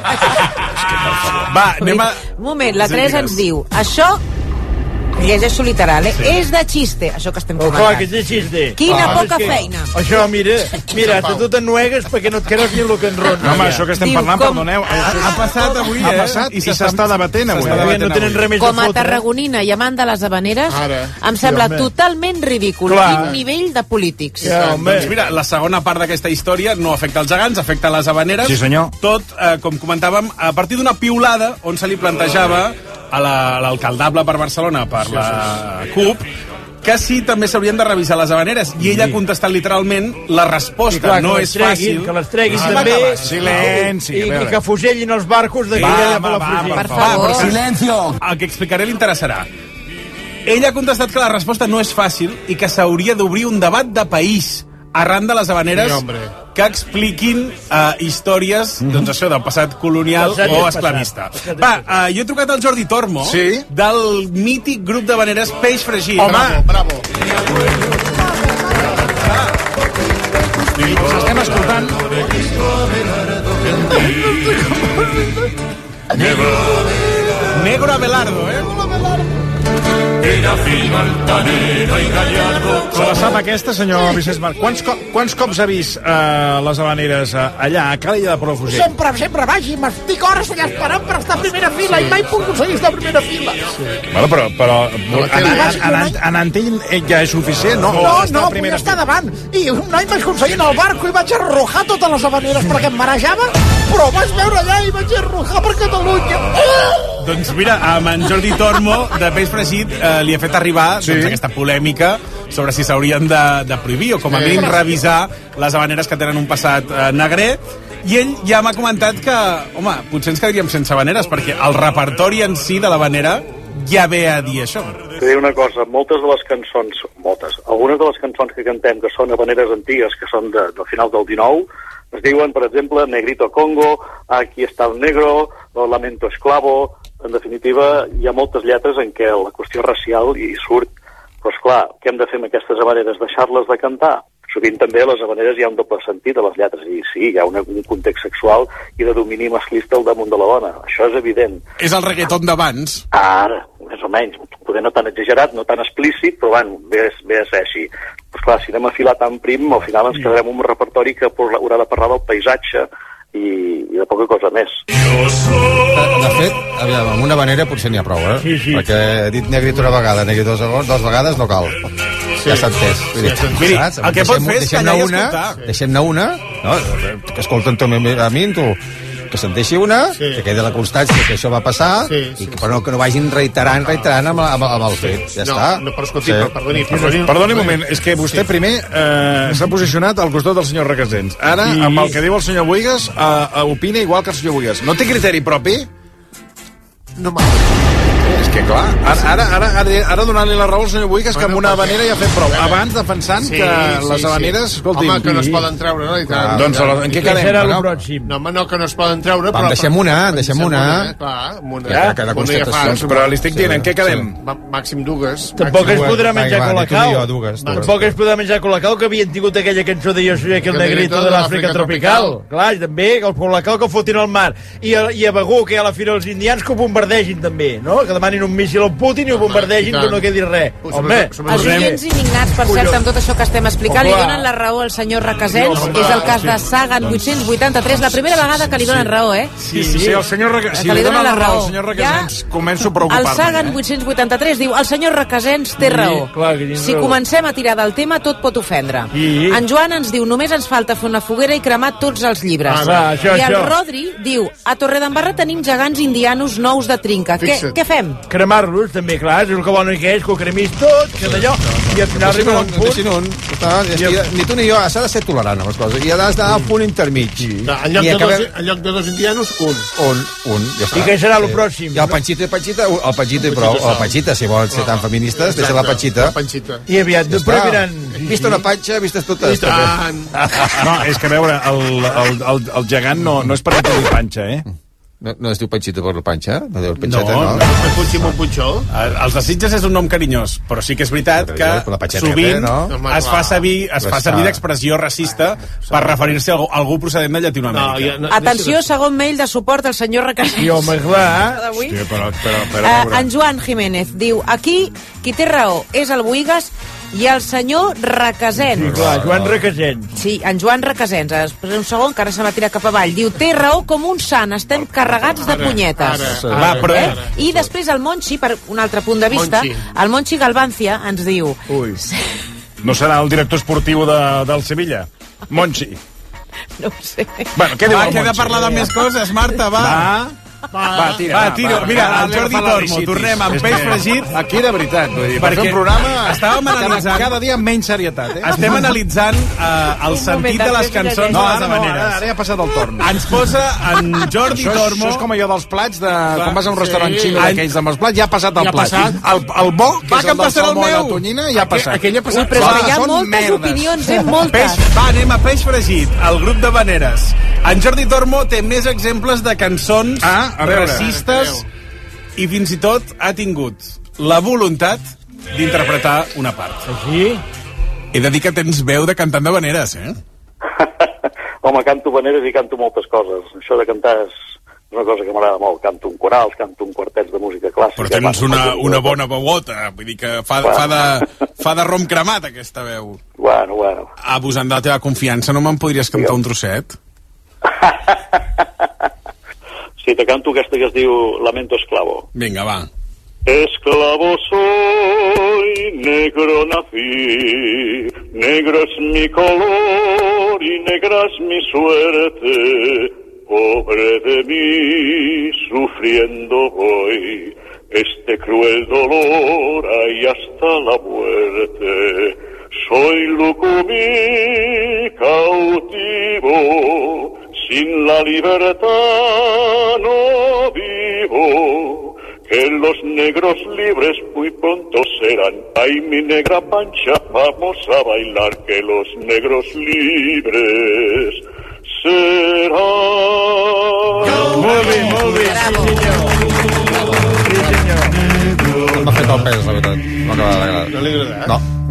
Va, anem a... Un moment, la Teresa ens diu això, llegeixo literal, és de xiste, això que estem comentant. Clar, que és de xiste. Quina poca feina. Això, mira, tu t'ennuegues perquè no et creus ni el que enrona. Home, això que estem parlant, perdoneu. Ha passat avui, Ha passat i s'està debatent avui. No tenen res més a com a tarragonina i amant de les Havaneres, em sembla totalment ridícul. Quin nivell de polítics. Doncs mira, la segona part d'aquesta història no afecta els gegants, afecta les Havaneres. Sí, senyor. Tot, com comentàvem, a partir d'una piulada on se li plantejava a l'alcaldable per Barcelona, per la CUP, que sí, també s'haurien de revisar les Havaneres, i ella ha contestat literalment la resposta, no és fàcil. Que les treguin també. Silenci. I que fusellin els barcos d'aquí allà per la fugida. Per favor. Silencio. El que explicaré li interessarà. Ella ha contestat que la resposta no és fàcil i que s'hauria d'obrir un debat de país arran de les Havaneres que expliquin històries, doncs això, del passat colonial o esclavista. Va, jo he trucat al Jordi Tormo, del mític grup d'Havaneres Peix Fregit. Home, bravo. Els estem escoltant. Negro Abelardo, Era fino, altanero y gallardo. Se la sap aquesta, senyor Vicenç Marc. Quants cops ha vist les Havaneres allà, a Calella de Palafrugell? Sempre vagi, m'estic hores allà esperant per estar a primera fila i mai puc aconseguir estar a primera fila. Bueno, però anant ell ja és suficient, no? No, vull estar davant. I un any vaig aconseguir el barco i vaig arrojar totes les Havaneres perquè em marejava, però vaig veure allà i vaig arrojar per Catalunya. Doncs mira, amb en Jordi Tormo, de Peix Fregit, li ha fet arribar aquesta polèmica sobre si s'haurien de prohibir o com a mínim revisar les Havaneres que tenen un passat negrer, i ell ja m'ha comentat que, home, potser ens quedaríem sense Havaneres perquè el repertori en si de l'Havanera ja ve a dir això. T'he dir una cosa, algunes de les cançons que cantem que són Havaneres antigues, que són de final del 19, es diuen, per exemple, Negrito Congo, Aquí está el negro, Lamento esclavo. En definitiva, hi ha moltes lletres en què la qüestió racial hi surt. Però, esclar, què hem de fer amb aquestes Havaneres? Deixar-les de cantar? Sovint també a les Havaneres hi ha un doble sentit a les lletres, i sí, hi ha un context sexual i de domini masclista al damunt de la dona. Això és evident. És el reggaeton d'abans. Ara, més o menys. Poder no tan exagerat, no tan explícit, però bueno, ve a ser així. Però, esclar, si anem a filar tan prim, al final ens quedarem un repertori que haurà de parlar del paisatge i de poca cosa més. De fet, aviam, amb una Havanera potser n'hi ha prou, perquè he dit negrito una vegada, negrito dues vegades no cal. Ja s'ha entès. Miri, el que pot fer és callar i escoltar. Deixem-ne una, no? Que escolten també a mi, tu. Que se'n deixi una, que quedi la constància que això va passar, però que no vagin reiterant amb el fet. Ja està. No, però escolti, perdoni. Perdoni un moment, és que vostè primer s'ha posicionat al costat del senyor Requesens. Ara, amb el que diu el senyor Buigas, opina igual que el senyor Buigas. No té criteri propi? No m'ha... que clar, ara donant-li la raó al senyor Buigas que amb una habanera ja ha fet prou. Abans defensant que les habaneres, escolti'm... Home, que no es poden treure, no? Doncs en què quedem? Serà el pròxim. No, home, no, que no es poden treure, però... Deixem una. Clar, cada constatació. Però li estic dient, en què quedem? Màxim dues. Tampoc es podrà menjar colacao. Tampoc es podrà menjar colacao, que havien tingut aquella cançó de Jo soy aquel negrito de l'Àfrica tropical. Clar, i també el colacao que fotin al mar. I a Begú, que hi ha a la Fira dels Indians, que ho bombardegin també, no? Que demanin un míssil al Putin i ho bombardegin, que no quedi res. Home, els oients indignats, per cert, amb tot això que estem explicant, li donen la raó al senyor Requesens. És el cas de Sagan 883, la primera vegada que li donen raó, eh? Sí, el senyor Requesens, si li donen la raó al senyor Requesens, començo a preocupar-me. El Sagan 883 diu, el senyor Requesens té raó. Si comencem a tirar del tema, tot pot ofendre. En Joan ens diu, només ens falta fer una foguera i cremar tots els llibres. I el Rodri diu, a Torredembarra tenim gegants indianos nous de trinca. Què fem? Cremar-los, també, clar, és el que vol que és, que ho cremis tot, que d'allò, i al final arriba a un punt... Ni tu ni jo, s'ha de ser tolerant amb les coses, i has d'anar a un punt intermig. En lloc de dos indianos, un. I què serà el pròxim? I el Panxito i prou. El Panxita, si volen ser tan feministes, deixa la Panxita. I aviat, prohibiran... Vista una panxa, vistes totes. No, és que a veure, el gegant no és per introduir panxa, eh? No es diu Panxita per la panxa? No diu Panxeta, no? No, Punxim un punxó. Els de Sitges és un nom carinyós, però sí que és veritat que sovint es fa servir d'expressió racista per referir-se a algú procedent de Llatinoamèrica. Atenció, segon mail de suport al senyor Requesens. I home, clar. En Joan Jiménez diu, aquí qui té raó és el Buigas i el senyor Requesens. Sí, clar, Joan Requesens. Sí, en Joan Requesens. Després un segon, que ara se va tirar cap avall. Diu, té raó com un sant, estem carregats de punyetes. I després el Monchi, per un altre punt de vista, el Monchi Galvancia ens diu... No serà el director esportiu del Sevilla? Monchi. No ho sé. Bueno, què diu el Monchi? Queda parlar de més coses, Marta, va. Va, tira. Mira, el Jordi Tormo, tornem amb peix fregit. Aquí de veritat, vull dir, per fer un programa cada dia amb menys serietat. Estem analitzant el sentit de les cançons de les habaneres. Ara ja ha passat el torn. Ens posa en Jordi Tormo... Això és com allò dels plats, quan vas a un restaurant xino d'aquells amb els plats, ja ha passat el plat. El bo, que és el del salmó i la tonyina, ja ha passat. Però hi ha moltes opinions, moltes. Va, anem a peix fregit, el grup d'habaneres. En Jordi Tormo té més exemples de cançons racistes i fins i tot ha tingut la voluntat d'interpretar una part. Així? He de dir que tens veu de cantant d'habaneres, eh? Home, canto habaneres i canto moltes coses. Això de cantar és una cosa que m'agrada molt. Canto un corals, canto un quartets de música clàssica. Però tens una bona veuota, vull dir que fa de rom cremat, aquesta veu. Bueno. Abusant de la teva confiança, no me'n podries cantar un trosset? Sí, te canto aquesta que es diu Lamento Esclavo. Vinga, va. Esclavo soy, negro nací, negro es mi color y negra es mi suerte. Pobre de mí, sufriendo voy este cruel dolor, ahí hasta la muerte. Soy lucumí cautivo, sin la libertad no vivo, que los negros libres muy pronto serán. Ay, mi negra Pancha, vamos a bailar, que los negros libres serán. Molt bé, sí senyor. M'ha fet el pes, la veritat. No acaba d'agradar. No li agrada?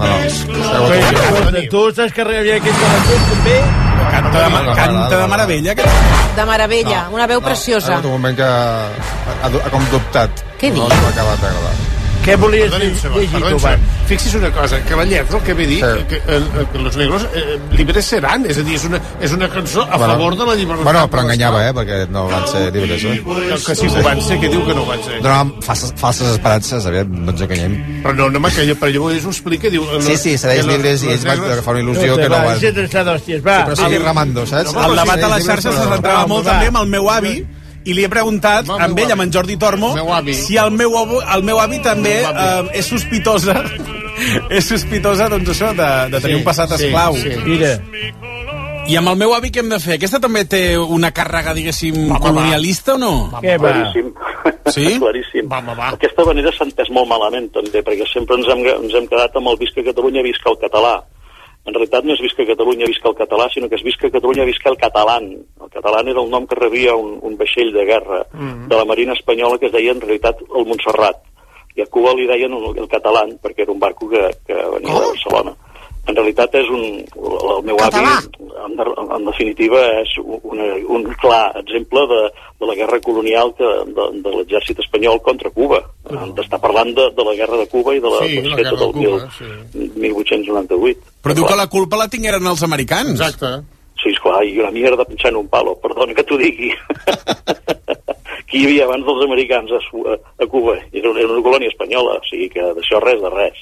No. Tu estàs carregant aquest cançó també? Canta de meravella. De meravella, una veu preciosa. Ha hagut un moment que ha com dubtat. Què dius? No m'ha acabat d'agradar. Què volies llegir tu, va? Fixi's una cosa, Cavallers, el que ve dir, que los negros libres seran, és a dir, és una cançó a favor de la llibertat. Bueno, però enganyava, perquè no van ser llibres, Que sí que ho van ser, que diu que no ho van ser. Donaven falses esperances, aviam, no ens enganyem. Però no, però llavors ho explica, diu... Sí, sereix llibres i ells van fer una il·lusió que no van... Però seguir remando, saps? El debat a les xarxes se centrava molt també amb el meu avi, i li he preguntat amb ell, amb en Jordi Tormo, si el meu avi també és sospitosa doncs això, de tenir un passat esclau. Mira. I amb el meu avi què hem de fer? Aquesta també té una càrrega, diguéssim, colonialista o no? Què va? Sí? Claríssim. Aquesta manera s'ha entès molt malament, també, perquè sempre ens hem quedat amb el visca Catalunya, visca el català. En realitat no és visca Catalunya, visca el català, sinó que és visca Catalunya, visca el catalán. El catalán era el nom que rebia un vaixell de guerra de la Marina Espanyola que es deia en realitat el Montserrat. I a Cuba li deien el catalán perquè era un barco que venia de Barcelona. En realitat és el meu avi, en definitiva, és un clar exemple de la guerra colonial de l'exèrcit espanyol contra Cuba. Està parlant de la guerra de Cuba i de la feta del 1898. Però diu que la culpa la tingueren els americans. Exacte. Sí, esclar, i una mierda pensar en un palo, perdona que t'ho digui. Qui hi havia abans dels americans a Cuba? Era una colònia espanyola, o sigui que d'això res de res.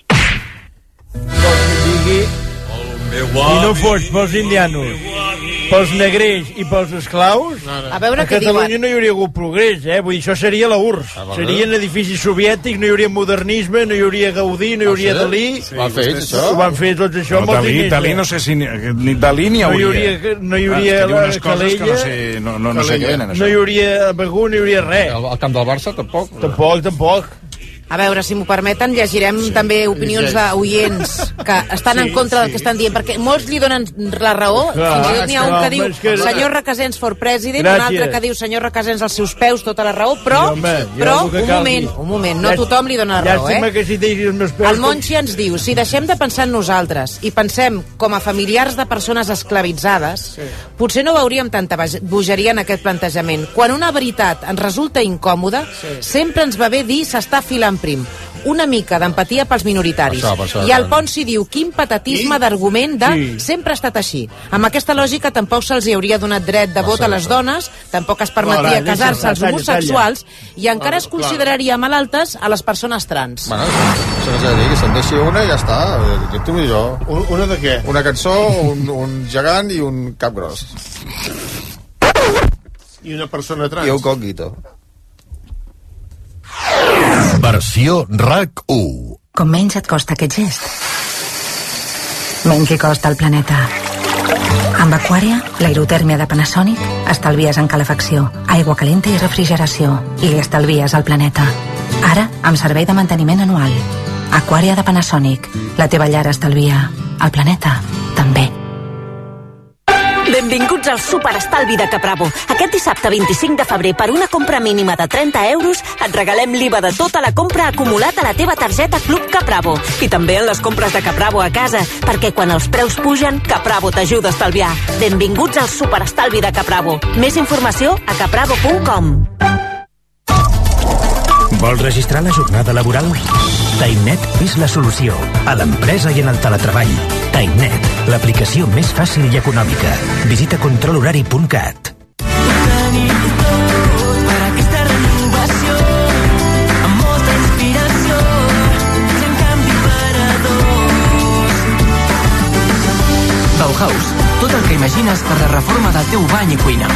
Si no fos pels indianos, pels negrers i pels esclaus, a Catalunya no hi hauria hagut progrés, Vull dir, això seria la URSS. Serien edificis soviètics, no hi hauria modernisme, no hi hauria Gaudí, no hi hauria Dalí. Ho han fet, això? Ho van fer tot això amb els diners. Dalí no sé si... Ni Dalí ni hauria. No hi hauria Calella. No sé què eren, això. No hi hauria Begú, no hi hauria res. Al camp del Barça, tampoc. Tampoc. A veure, si m'ho permeten, llegirem també opinions d'oients que estan en contra del que estan dient, perquè molts li donen la raó. Fins i tot n'hi ha un que diu senyor Requesens for president, un altre que diu senyor Requesens als seus peus, tota la raó, però un moment, no tothom li dona la raó, El Monchi ens diu, si deixem de pensar en nosaltres i pensem com a familiars de persones esclavitzades, potser no veuríem tanta bogeria en aquest plantejament. Quan una veritat ens resulta incòmoda, sempre ens va bé dir s'està filant prim. Una mica d'empatia pels minoritaris. I el Ponsi diu, quin patatisme d'argument de sempre ha estat així. Amb aquesta lògica tampoc se'ls hi hauria donat dret de vot a les dones, tampoc es permetria casar-se als homosexuals i encara es consideraria malaltes a les persones trans. Bueno, això no s'ha de dir, que se'n deixi una i ja està. Què t'ho dic jo? Una de què? Una cançó, un gegant i un cap gros. I una persona trans. I un conguito. Versió RAC1. Com menys et costa aquest gest, menys li costa al planeta. Amb Aquària, l'aerotèrmia de Panasonic, estalvies en calefacció, aigua calenta i refrigeració, i li estalvies al planeta. Ara, amb servei de manteniment anual. Aquària de Panasonic. La teva llar estalvia. El planeta, també. Benvinguts al superestalvi de Capravo. Aquest dissabte 25 de febrer, per una compra mínima de 30 euros, et regalem l'IVA de tota la compra acumulat a la teva targeta Club Capravo. I també en les compres de Capravo a casa, perquè quan els preus pugen, Capravo t'ajuda a estalviar. Benvinguts al superestalvi de Capravo. Més informació a capravo.com. Vols registrar la jornada laboral? TimeNet és la solució. A l'empresa i en el teletreball. TimeNet, l'aplicació més fàcil i econòmica. Visita controlhorari.cat. Bauhaus, tot el que imagines per la reforma del teu bany i cuina.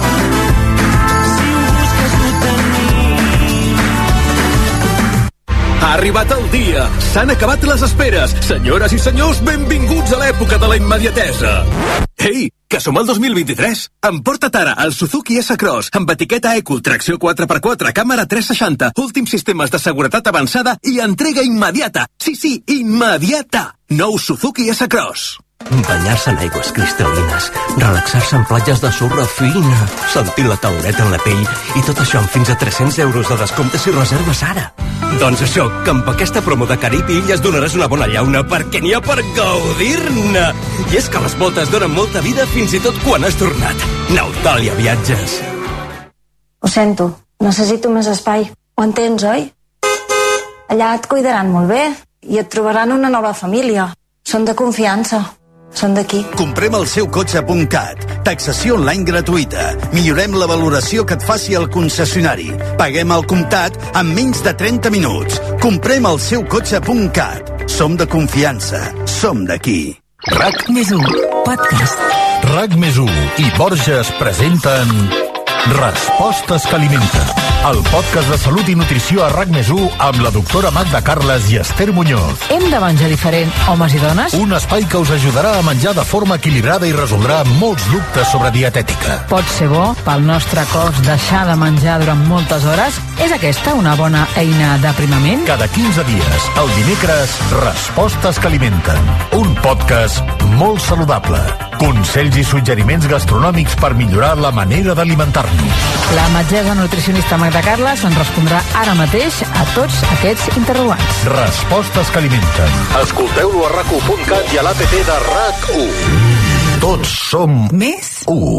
Ha arribat el dia. S'han acabat les esperes. Senyores i senyors, benvinguts a l'època de la immediatesa. Ei, que som al 2023. Emporta't ara el Suzuki S-Cross amb etiqueta Eco, tracció 4x4, càmera 360, últims sistemes de seguretat avançada i entrega immediata. Sí, immediata. Nou Suzuki S-Cross. Banyar-se en aigües cristal·lines, relaxar-se en platges de sorra fina, sentir la tauleta en la pell i tot això amb fins a 300 euros de descompte si reserves ara. Doncs això, que amb aquesta promo de Carib i Illes donaràs una bona llauna perquè n'hi ha per gaudir-ne. I és que les botes donen molta vida fins i tot quan has tornat. Nautàlia Viatges. Ho sento, necessito més espai. Ho entens, oi? Allà et cuidaran molt bé i et trobaran una nova família. Són de confiança. Són d'aquí. Comprem el seu cotxe.cat. Taxació online gratuïta. Millorem la valoració que et faci el concessionari. Paguem al comptat en menys de 30 minuts. Comprem el seu cotxe.cat. Som de confiança. Som d'aquí. RAC+1 Podcast. RAC+1 i Borges presenten Respostes que alimenten. El podcast de salut i nutrició a RAC+1 amb la doctora Magda Carles i Esther Muñoz. Hem de menjar diferent, homes i dones? Un espai que us ajudarà a menjar de forma equilibrada i resoldrà molts dubtes sobre dietètica. Pot ser bo pel nostre cos deixar de menjar durant moltes hores? És aquesta una bona eina d'aprimament? Cada 15 dies, el dimecres, Respostes que alimenten. Un podcast molt saludable. Consells i suggeriments gastronòmics per millorar la manera d'alimentar-nos. La metgessa nutricionista Magda Carles ens respondrà ara mateix a tots aquests interrogants. Respostes que alimenten. Escolteu-lo a RAC1.cat i a l'APP de RAC1. Tots som més 1.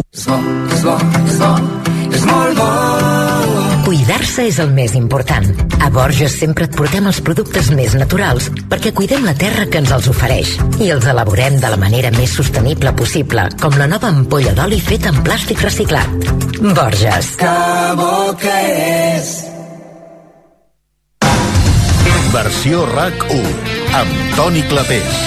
És molt bo. Cuidar-se és el més important. A Borges sempre et portem els productes més naturals perquè cuidem la terra que ens els ofereix i els elaborem de la manera més sostenible possible, com la nova ampolla d'oli feta en plàstic reciclat. Borges. Que bo que és. Versió RAC1 amb Toni Clapés.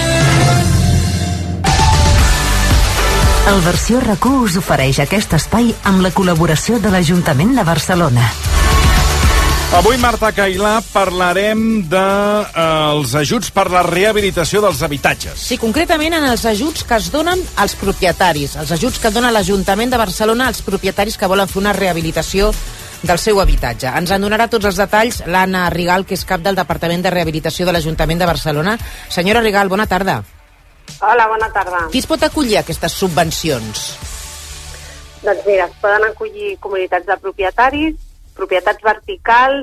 El Versió RAC1 us ofereix aquest espai amb la col·laboració de l'Ajuntament de Barcelona. Avui, Marta Cailà, parlarem dels ajuts per la rehabilitació dels habitatges. Sí, concretament en els ajuts que es donen als propietaris, els ajuts que dona l'Ajuntament de Barcelona als propietaris que volen fer una rehabilitació del seu habitatge. Ens en donarà tots els detalls l'Anna Rigal, que és cap del Departament de Rehabilitació de l'Ajuntament de Barcelona. Senyora Rigal, bona tarda. Hola, bona tarda. Qui es pot acollir a aquestes subvencions? Doncs mira, es poden acollir comunitats de propietaris, propietats verticals,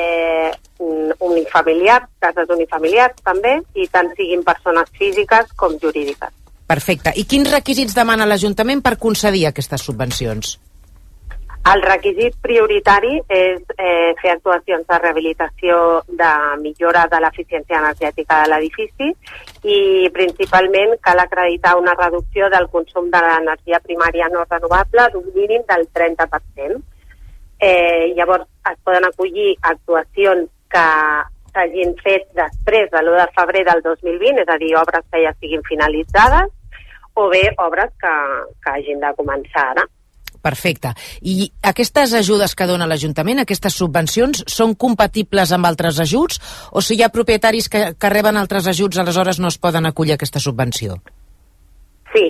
unifamiliars, cases unifamiliars també, i tant siguin persones físiques com jurídiques. Perfecte. I quins requisits demana l'Ajuntament per concedir aquestes subvencions? El requisit prioritari és fer actuacions de rehabilitació de millora de l'eficiència energètica de l'edifici i principalment cal acreditar una reducció del consum de l'energia primària no renovable d'un mínim del 30%. Llavors es poden acollir actuacions que s'hagin fet després de l'1 de febrer del 2020, és a dir, obres que ja siguin finalitzades, o bé obres que hagin de començar ara. Perfecte. I aquestes ajudes que dona l'Ajuntament, aquestes subvencions, són compatibles amb altres ajuts? O si hi ha propietaris que reben altres ajuts, aleshores no es poden acollir a aquesta subvenció? Sí,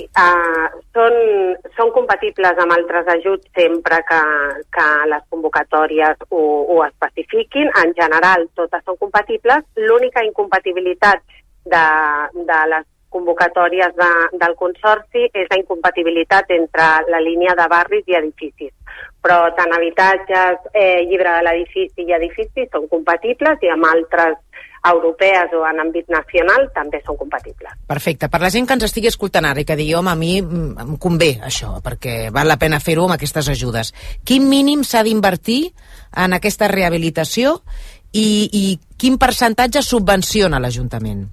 són compatibles amb altres ajuts sempre que les convocatòries ho especifiquin. En general, totes són compatibles. L'única incompatibilitat de les convocatòries del Consorci és la incompatibilitat entre la línia de barris i edificis. Però tant habitatges, llibre de l'edifici i edificis són compatibles i amb altres europees o en àmbit nacional també són compatibles. Perfecte. Per la gent que ens estigui escoltant ara i que digui, home, a mi em convé això, perquè val la pena fer-ho amb aquestes ajudes. Quin mínim s'ha d'invertir en aquesta rehabilitació i quin percentatge subvenciona l'Ajuntament?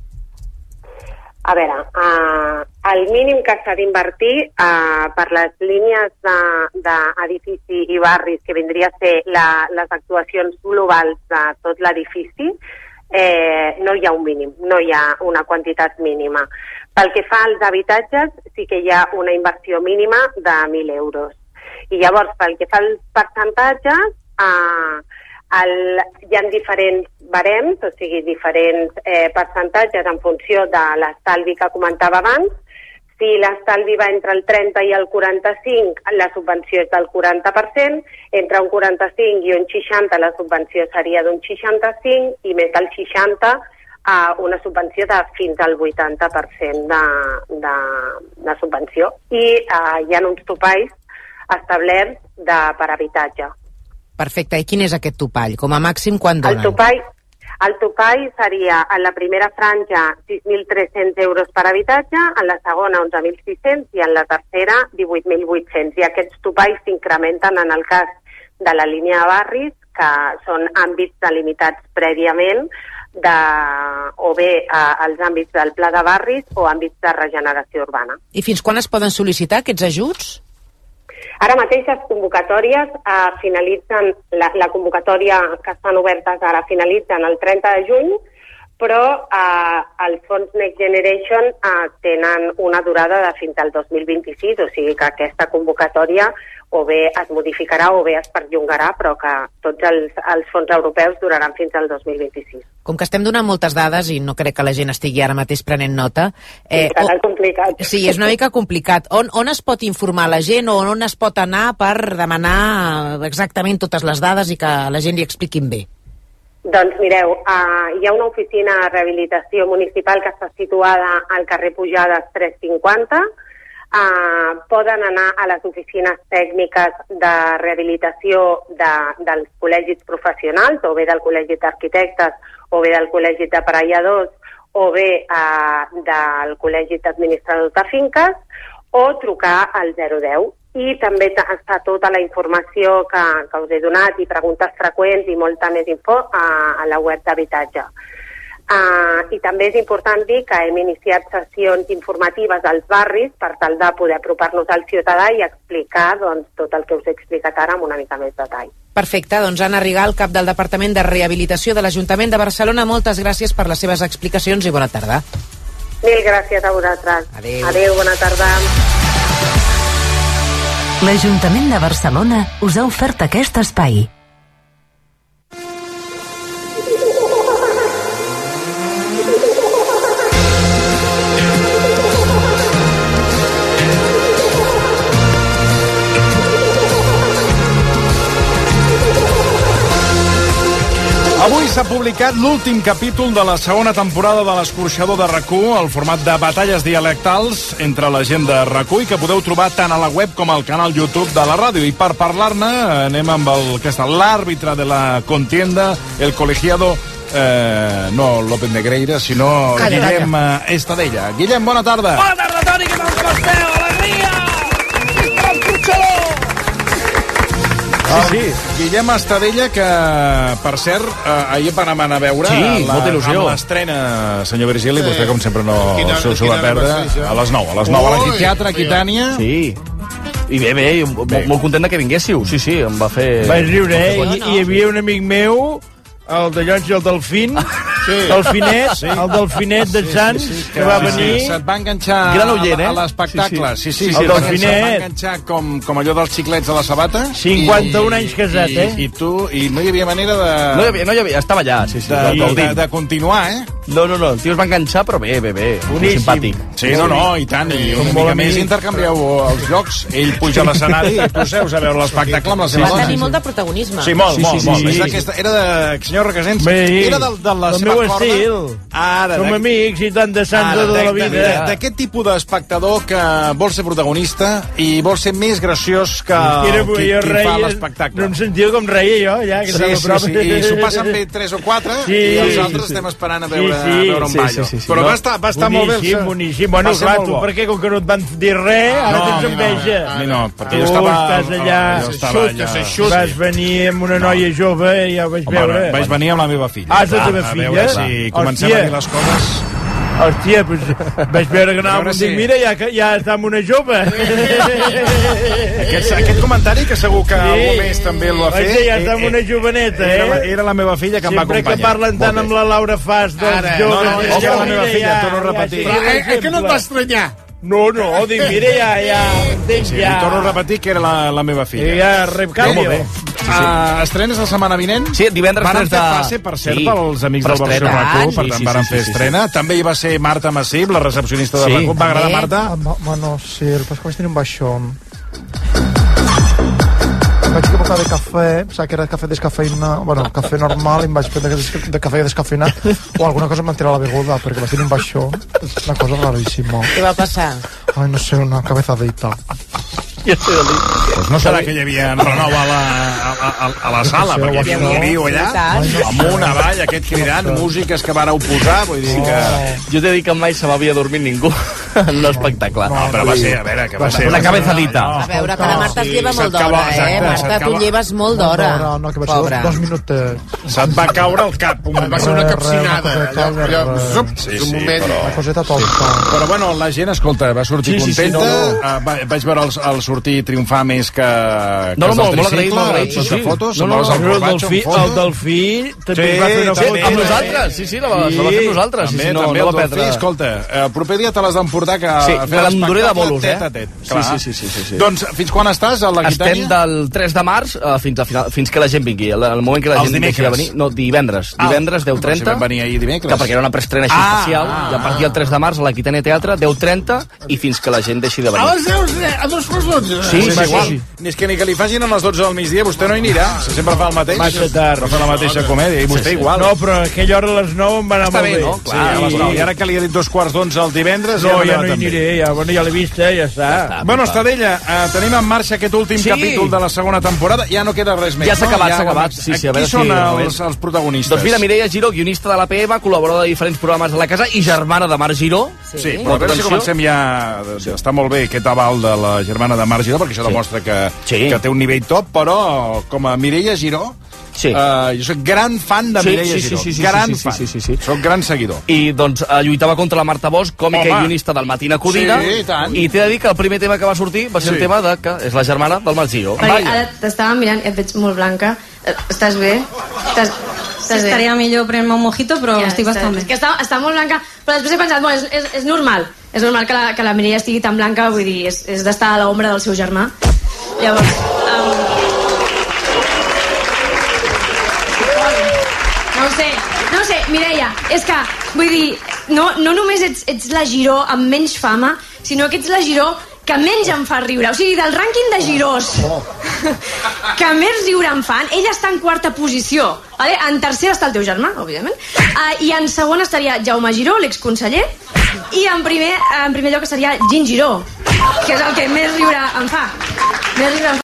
A veure, el mínim que s'ha d'invertir per les línies d'edifici i barris, que vindria a ser les actuacions globals de tot l'edifici, no hi ha un mínim, no hi ha una quantitat mínima. Pel que fa als habitatges, sí que hi ha una inversió mínima de 1.000 euros. I llavors, pel que fa als percentatges, hi ha diferents barems, o sigui, diferents percentatges en funció de l'estalvi que comentava abans. Si l'estalvi va entre el 30 i el 45, la subvenció és del 40%, entre un 45 i un 60 la subvenció seria d'un 65 i més del 60 una subvenció de fins al 80% de subvenció. I hi ha uns topalls establerts per habitatge. Perfecte. I quin és aquest topall? Com a màxim, quan donen? El topall seria, en la primera franja, 6.300 euros per habitatge, en la segona, 11.600, i en la tercera, 18.800. I aquests topalls s'incrementen en el cas de la línia de barris, que són àmbits delimitats prèviament, o bé als àmbits del pla de barris o àmbits de regeneració urbana. I fins quan es poden sol·licitar aquests ajuts? Ara mateix les convocatòries finalitzen, la convocatòria que estan obertes ara finalitzen el 30 de juny, però els fons Next Generation tenen una durada de fins al 2026, o sigui que aquesta convocatòria o bé es modificarà o bé es perllongarà, però que tots els fons europeus duraran fins al 2026. Com que estem donant moltes dades i no crec que la gent estigui ara mateix prenent nota... Serà complicat. Sí, és una mica complicat. On es pot informar la gent o on es pot anar per demanar exactament totes les dades i que la gent li expliquin bé? Doncs mireu, hi ha una oficina de rehabilitació municipal que està situada al carrer Pujades 350. Poden anar a les oficines tècniques de rehabilitació dels col·legis professionals, o bé del Col·legi d'Arquitectes, o bé del Col·legi d'Aparelladors, o bé del Col·legi d'Administradors de Finques, o trucar al 010. I també està tota la informació que us he donat i preguntes freqüents i molta més info a la web d'habitatge. I també és important dir que hem iniciat sessions informatives als barris per tal de poder apropar-nos al ciutadà i explicar tot el que us he explicat ara amb una mica més detall. Perfecte, doncs Anna Rigal, cap del Departament de Rehabilitació de l'Ajuntament de Barcelona, moltes gràcies per les seves explicacions i bona tarda. Mil gràcies a vosaltres. Adéu. Adéu, bona tarda. L'Ajuntament de Barcelona us ha ofert aquest espai. Avui s'ha publicat l'últim capítol de la segona temporada de l'Escorxador de RAC1, el format de batalles dialectals entre la gent de RAC1 i que podeu trobar tant a la web com al canal YouTube de la ràdio. I per parlar-ne anem amb l'àrbitre de la contienda, el colegiado, no López Negreira, sinó Guillem Estadella. Guillem, bona tarda. Bona tarda, Toni, què tal, com esteu? Alegria! Escorxador! Sí, Guillem Estadella, que, per cert, ahir vam anar a veure molta il·lusió. amb l'estrena, senyor Virgili, vostè com sempre no s'ho va perdre, a les 9, a l'Anfiteatre Aquitània. Sí. I bé, molt content que vinguéssiu. Sí, em va fer... Vaig riure, i hi havia un amic meu, el de Llons i el Delfín, el Delfinet de Sants, que va venir... Se't va enganxar a l'espectacle. Sí, el Delfinet. Se't va enganxar com allò dels xiclets de la sabata. 51 anys casat, I tu, i no hi havia manera de... No hi havia, estava allà, de continuar, No, el tio es va enganxar, però bé, boníssim. Simpàtic. Sí, i tant, i una mica més intercanvieu els llocs. Ell puja a l'escenari i tu seus a veure l'espectacle amb la seva dona. Va tenir molt de protagonisme. Sí, molt. Era de senyor Requesens, era de la seva meu estil. Som amics i tant de sants de la vida. D'aquest tipus d'espectador que vol ser protagonista i vol ser més graciós que qui fa l'espectacle. No em sentia com reia jo, ja. Sí, i s'ho passen bé 3 o 4 i els altres estem esperant a veure on balla. Però va estar molt bé. Boníssim. Bueno, clar, tu per què, com que no et van dir res, ara tens enveja? No, perquè jo estava... Tu estàs allà, vas venir amb una noia jove i ja ho vaig veure. Vaig venir amb la meva filla. És la teva filla? A veure si comencem a dir les coses... Hòstia, vaig veure que anàvem i dic, mira, ja està amb una jove. Aquest comentari, que segur que algú més també el va fer... Ja està amb una joveneta, Era la meva filla que em va acompanyar. Sempre que parlen tant amb la Laura Fas dels joves... No, era la meva filla, torno a repetir. Que no et va estranyar? No, dic, mira, ja... Torno a repetir que era la meva filla. Ja, repcanvio. Estrenes la setmana vinent? Sí, divendres van fer passe, per cert, pels amics del Versió RAC1, per tant van fer estrena. També hi va ser Marta Massip, la recepcionista de RAC1. Va agradar, Marta? Bueno, sí, el pas que vaig tenir un baixón. Vaig equivocar de cafè, pensava que era cafè descafeïna, bueno, cafè normal, i em vaig prendre de cafè descafeïnat, o alguna cosa em van tirar la beguda, perquè vaig tenir un baixó, una cosa raríssima. Què va passar? Ai, no sé, una cabezadita. Pues no serà que hi havia renou a la sala, perquè hi havia un viu allà, amunt, avall, aquest cridant, músiques que vareu posar, vull dir que... Jo t'he dit que mai se m'havia dormit ningú. en un espectacle. No, però va ser, a veure, que va ser... Una cabezadita. A veure, que la Marta es lleva molt d'hora, Marta, tu lleves molt d'hora. No, que va ser 2 minuts. Se't va caure el cap. Va ser una capcinada. Sí, però... Una coseta tonta. Però bueno, la gent, escolta, va sortir contenta. Vaig veure el sortir triomfar més que molt agraït. Sota fotos. El Delfí també va fer una foto. Amb nosaltres, sí, la va fer amb nosaltres. També el Delfí, escolta, el proper dia te l'has d'emportar a fer l'espectacle de bolos, Sí. Doncs fins quan estàs a l'Aquitània? Estem del 3 de març fins que la gent vingui. El moment que la gent deixi de venir... No, divendres. Divendres, 10:30. Si vam venir ahir dimecres. Perquè era una preestrena així especial. I a partir del 3 de març a l'Aquitània Teatre, 10:30 i fins que la gent deixi de venir. A les 10, a 2:12. Sí, igual. Ni és que ni que li facin a les 12 del migdia, vostè no hi anirà. Sempre fa el mateix. Massa tard. Fa la mateixa comèdia. I vostè igual. No, però aquella hora a les 9 em va anar molt bé. No? Clar, i ara que li ha dit 2:15 el divendres... No, ja no hi aniré, ja l'he vista, ja està. Bueno, Estadella, tenim en marxa aquest últim capítol de la segona temporada. Ja no queda res més. Ja s'ha acabat. Qui són els protagonistes? Doncs mira, Mireia Giró, guionista de la PM, col·laboradora de diferents programes de la casa i germana de Marc Giró. Sí, però a veure si comencem ja... Està molt bé aquest aval de la germana de Marc Giró, perquè això demostra que té un nivell top, però com a Mireia Giró, jo soc gran fan de Mireia Giró. Gran fan. Soc gran seguidor. I doncs lluitava contra la Marta Bosch, còmica i guionista del Matina Codina. I t'he de dir que el primer tema que va sortir va ser el tema de que és la germana del Marc Giró. Ara t'estava mirant i et veig molt blanca. Estàs bé? Estaria millor prenent-me un mojito, però estic bastant bé. És que està molt blanca, però després he pensat, bueno, és normal. És normal que la Mireia estigui tan blanca, vull dir, és d'estar a l'ombra del seu germà. Llavors... No sé, Mireia, és que, vull dir, no només ets la Giró amb menys fama, sinó que ets la Giró que menys em fa riure. O sigui, del rànquing de Girós que més riure em fan, ella està en quarta posició. Vale? En tercera està el teu germà, òbviament. I en segona estaria Jaume Giró, l'exconseller, i en primer lloc estaria Gin Giró, que és el que més riure em fa.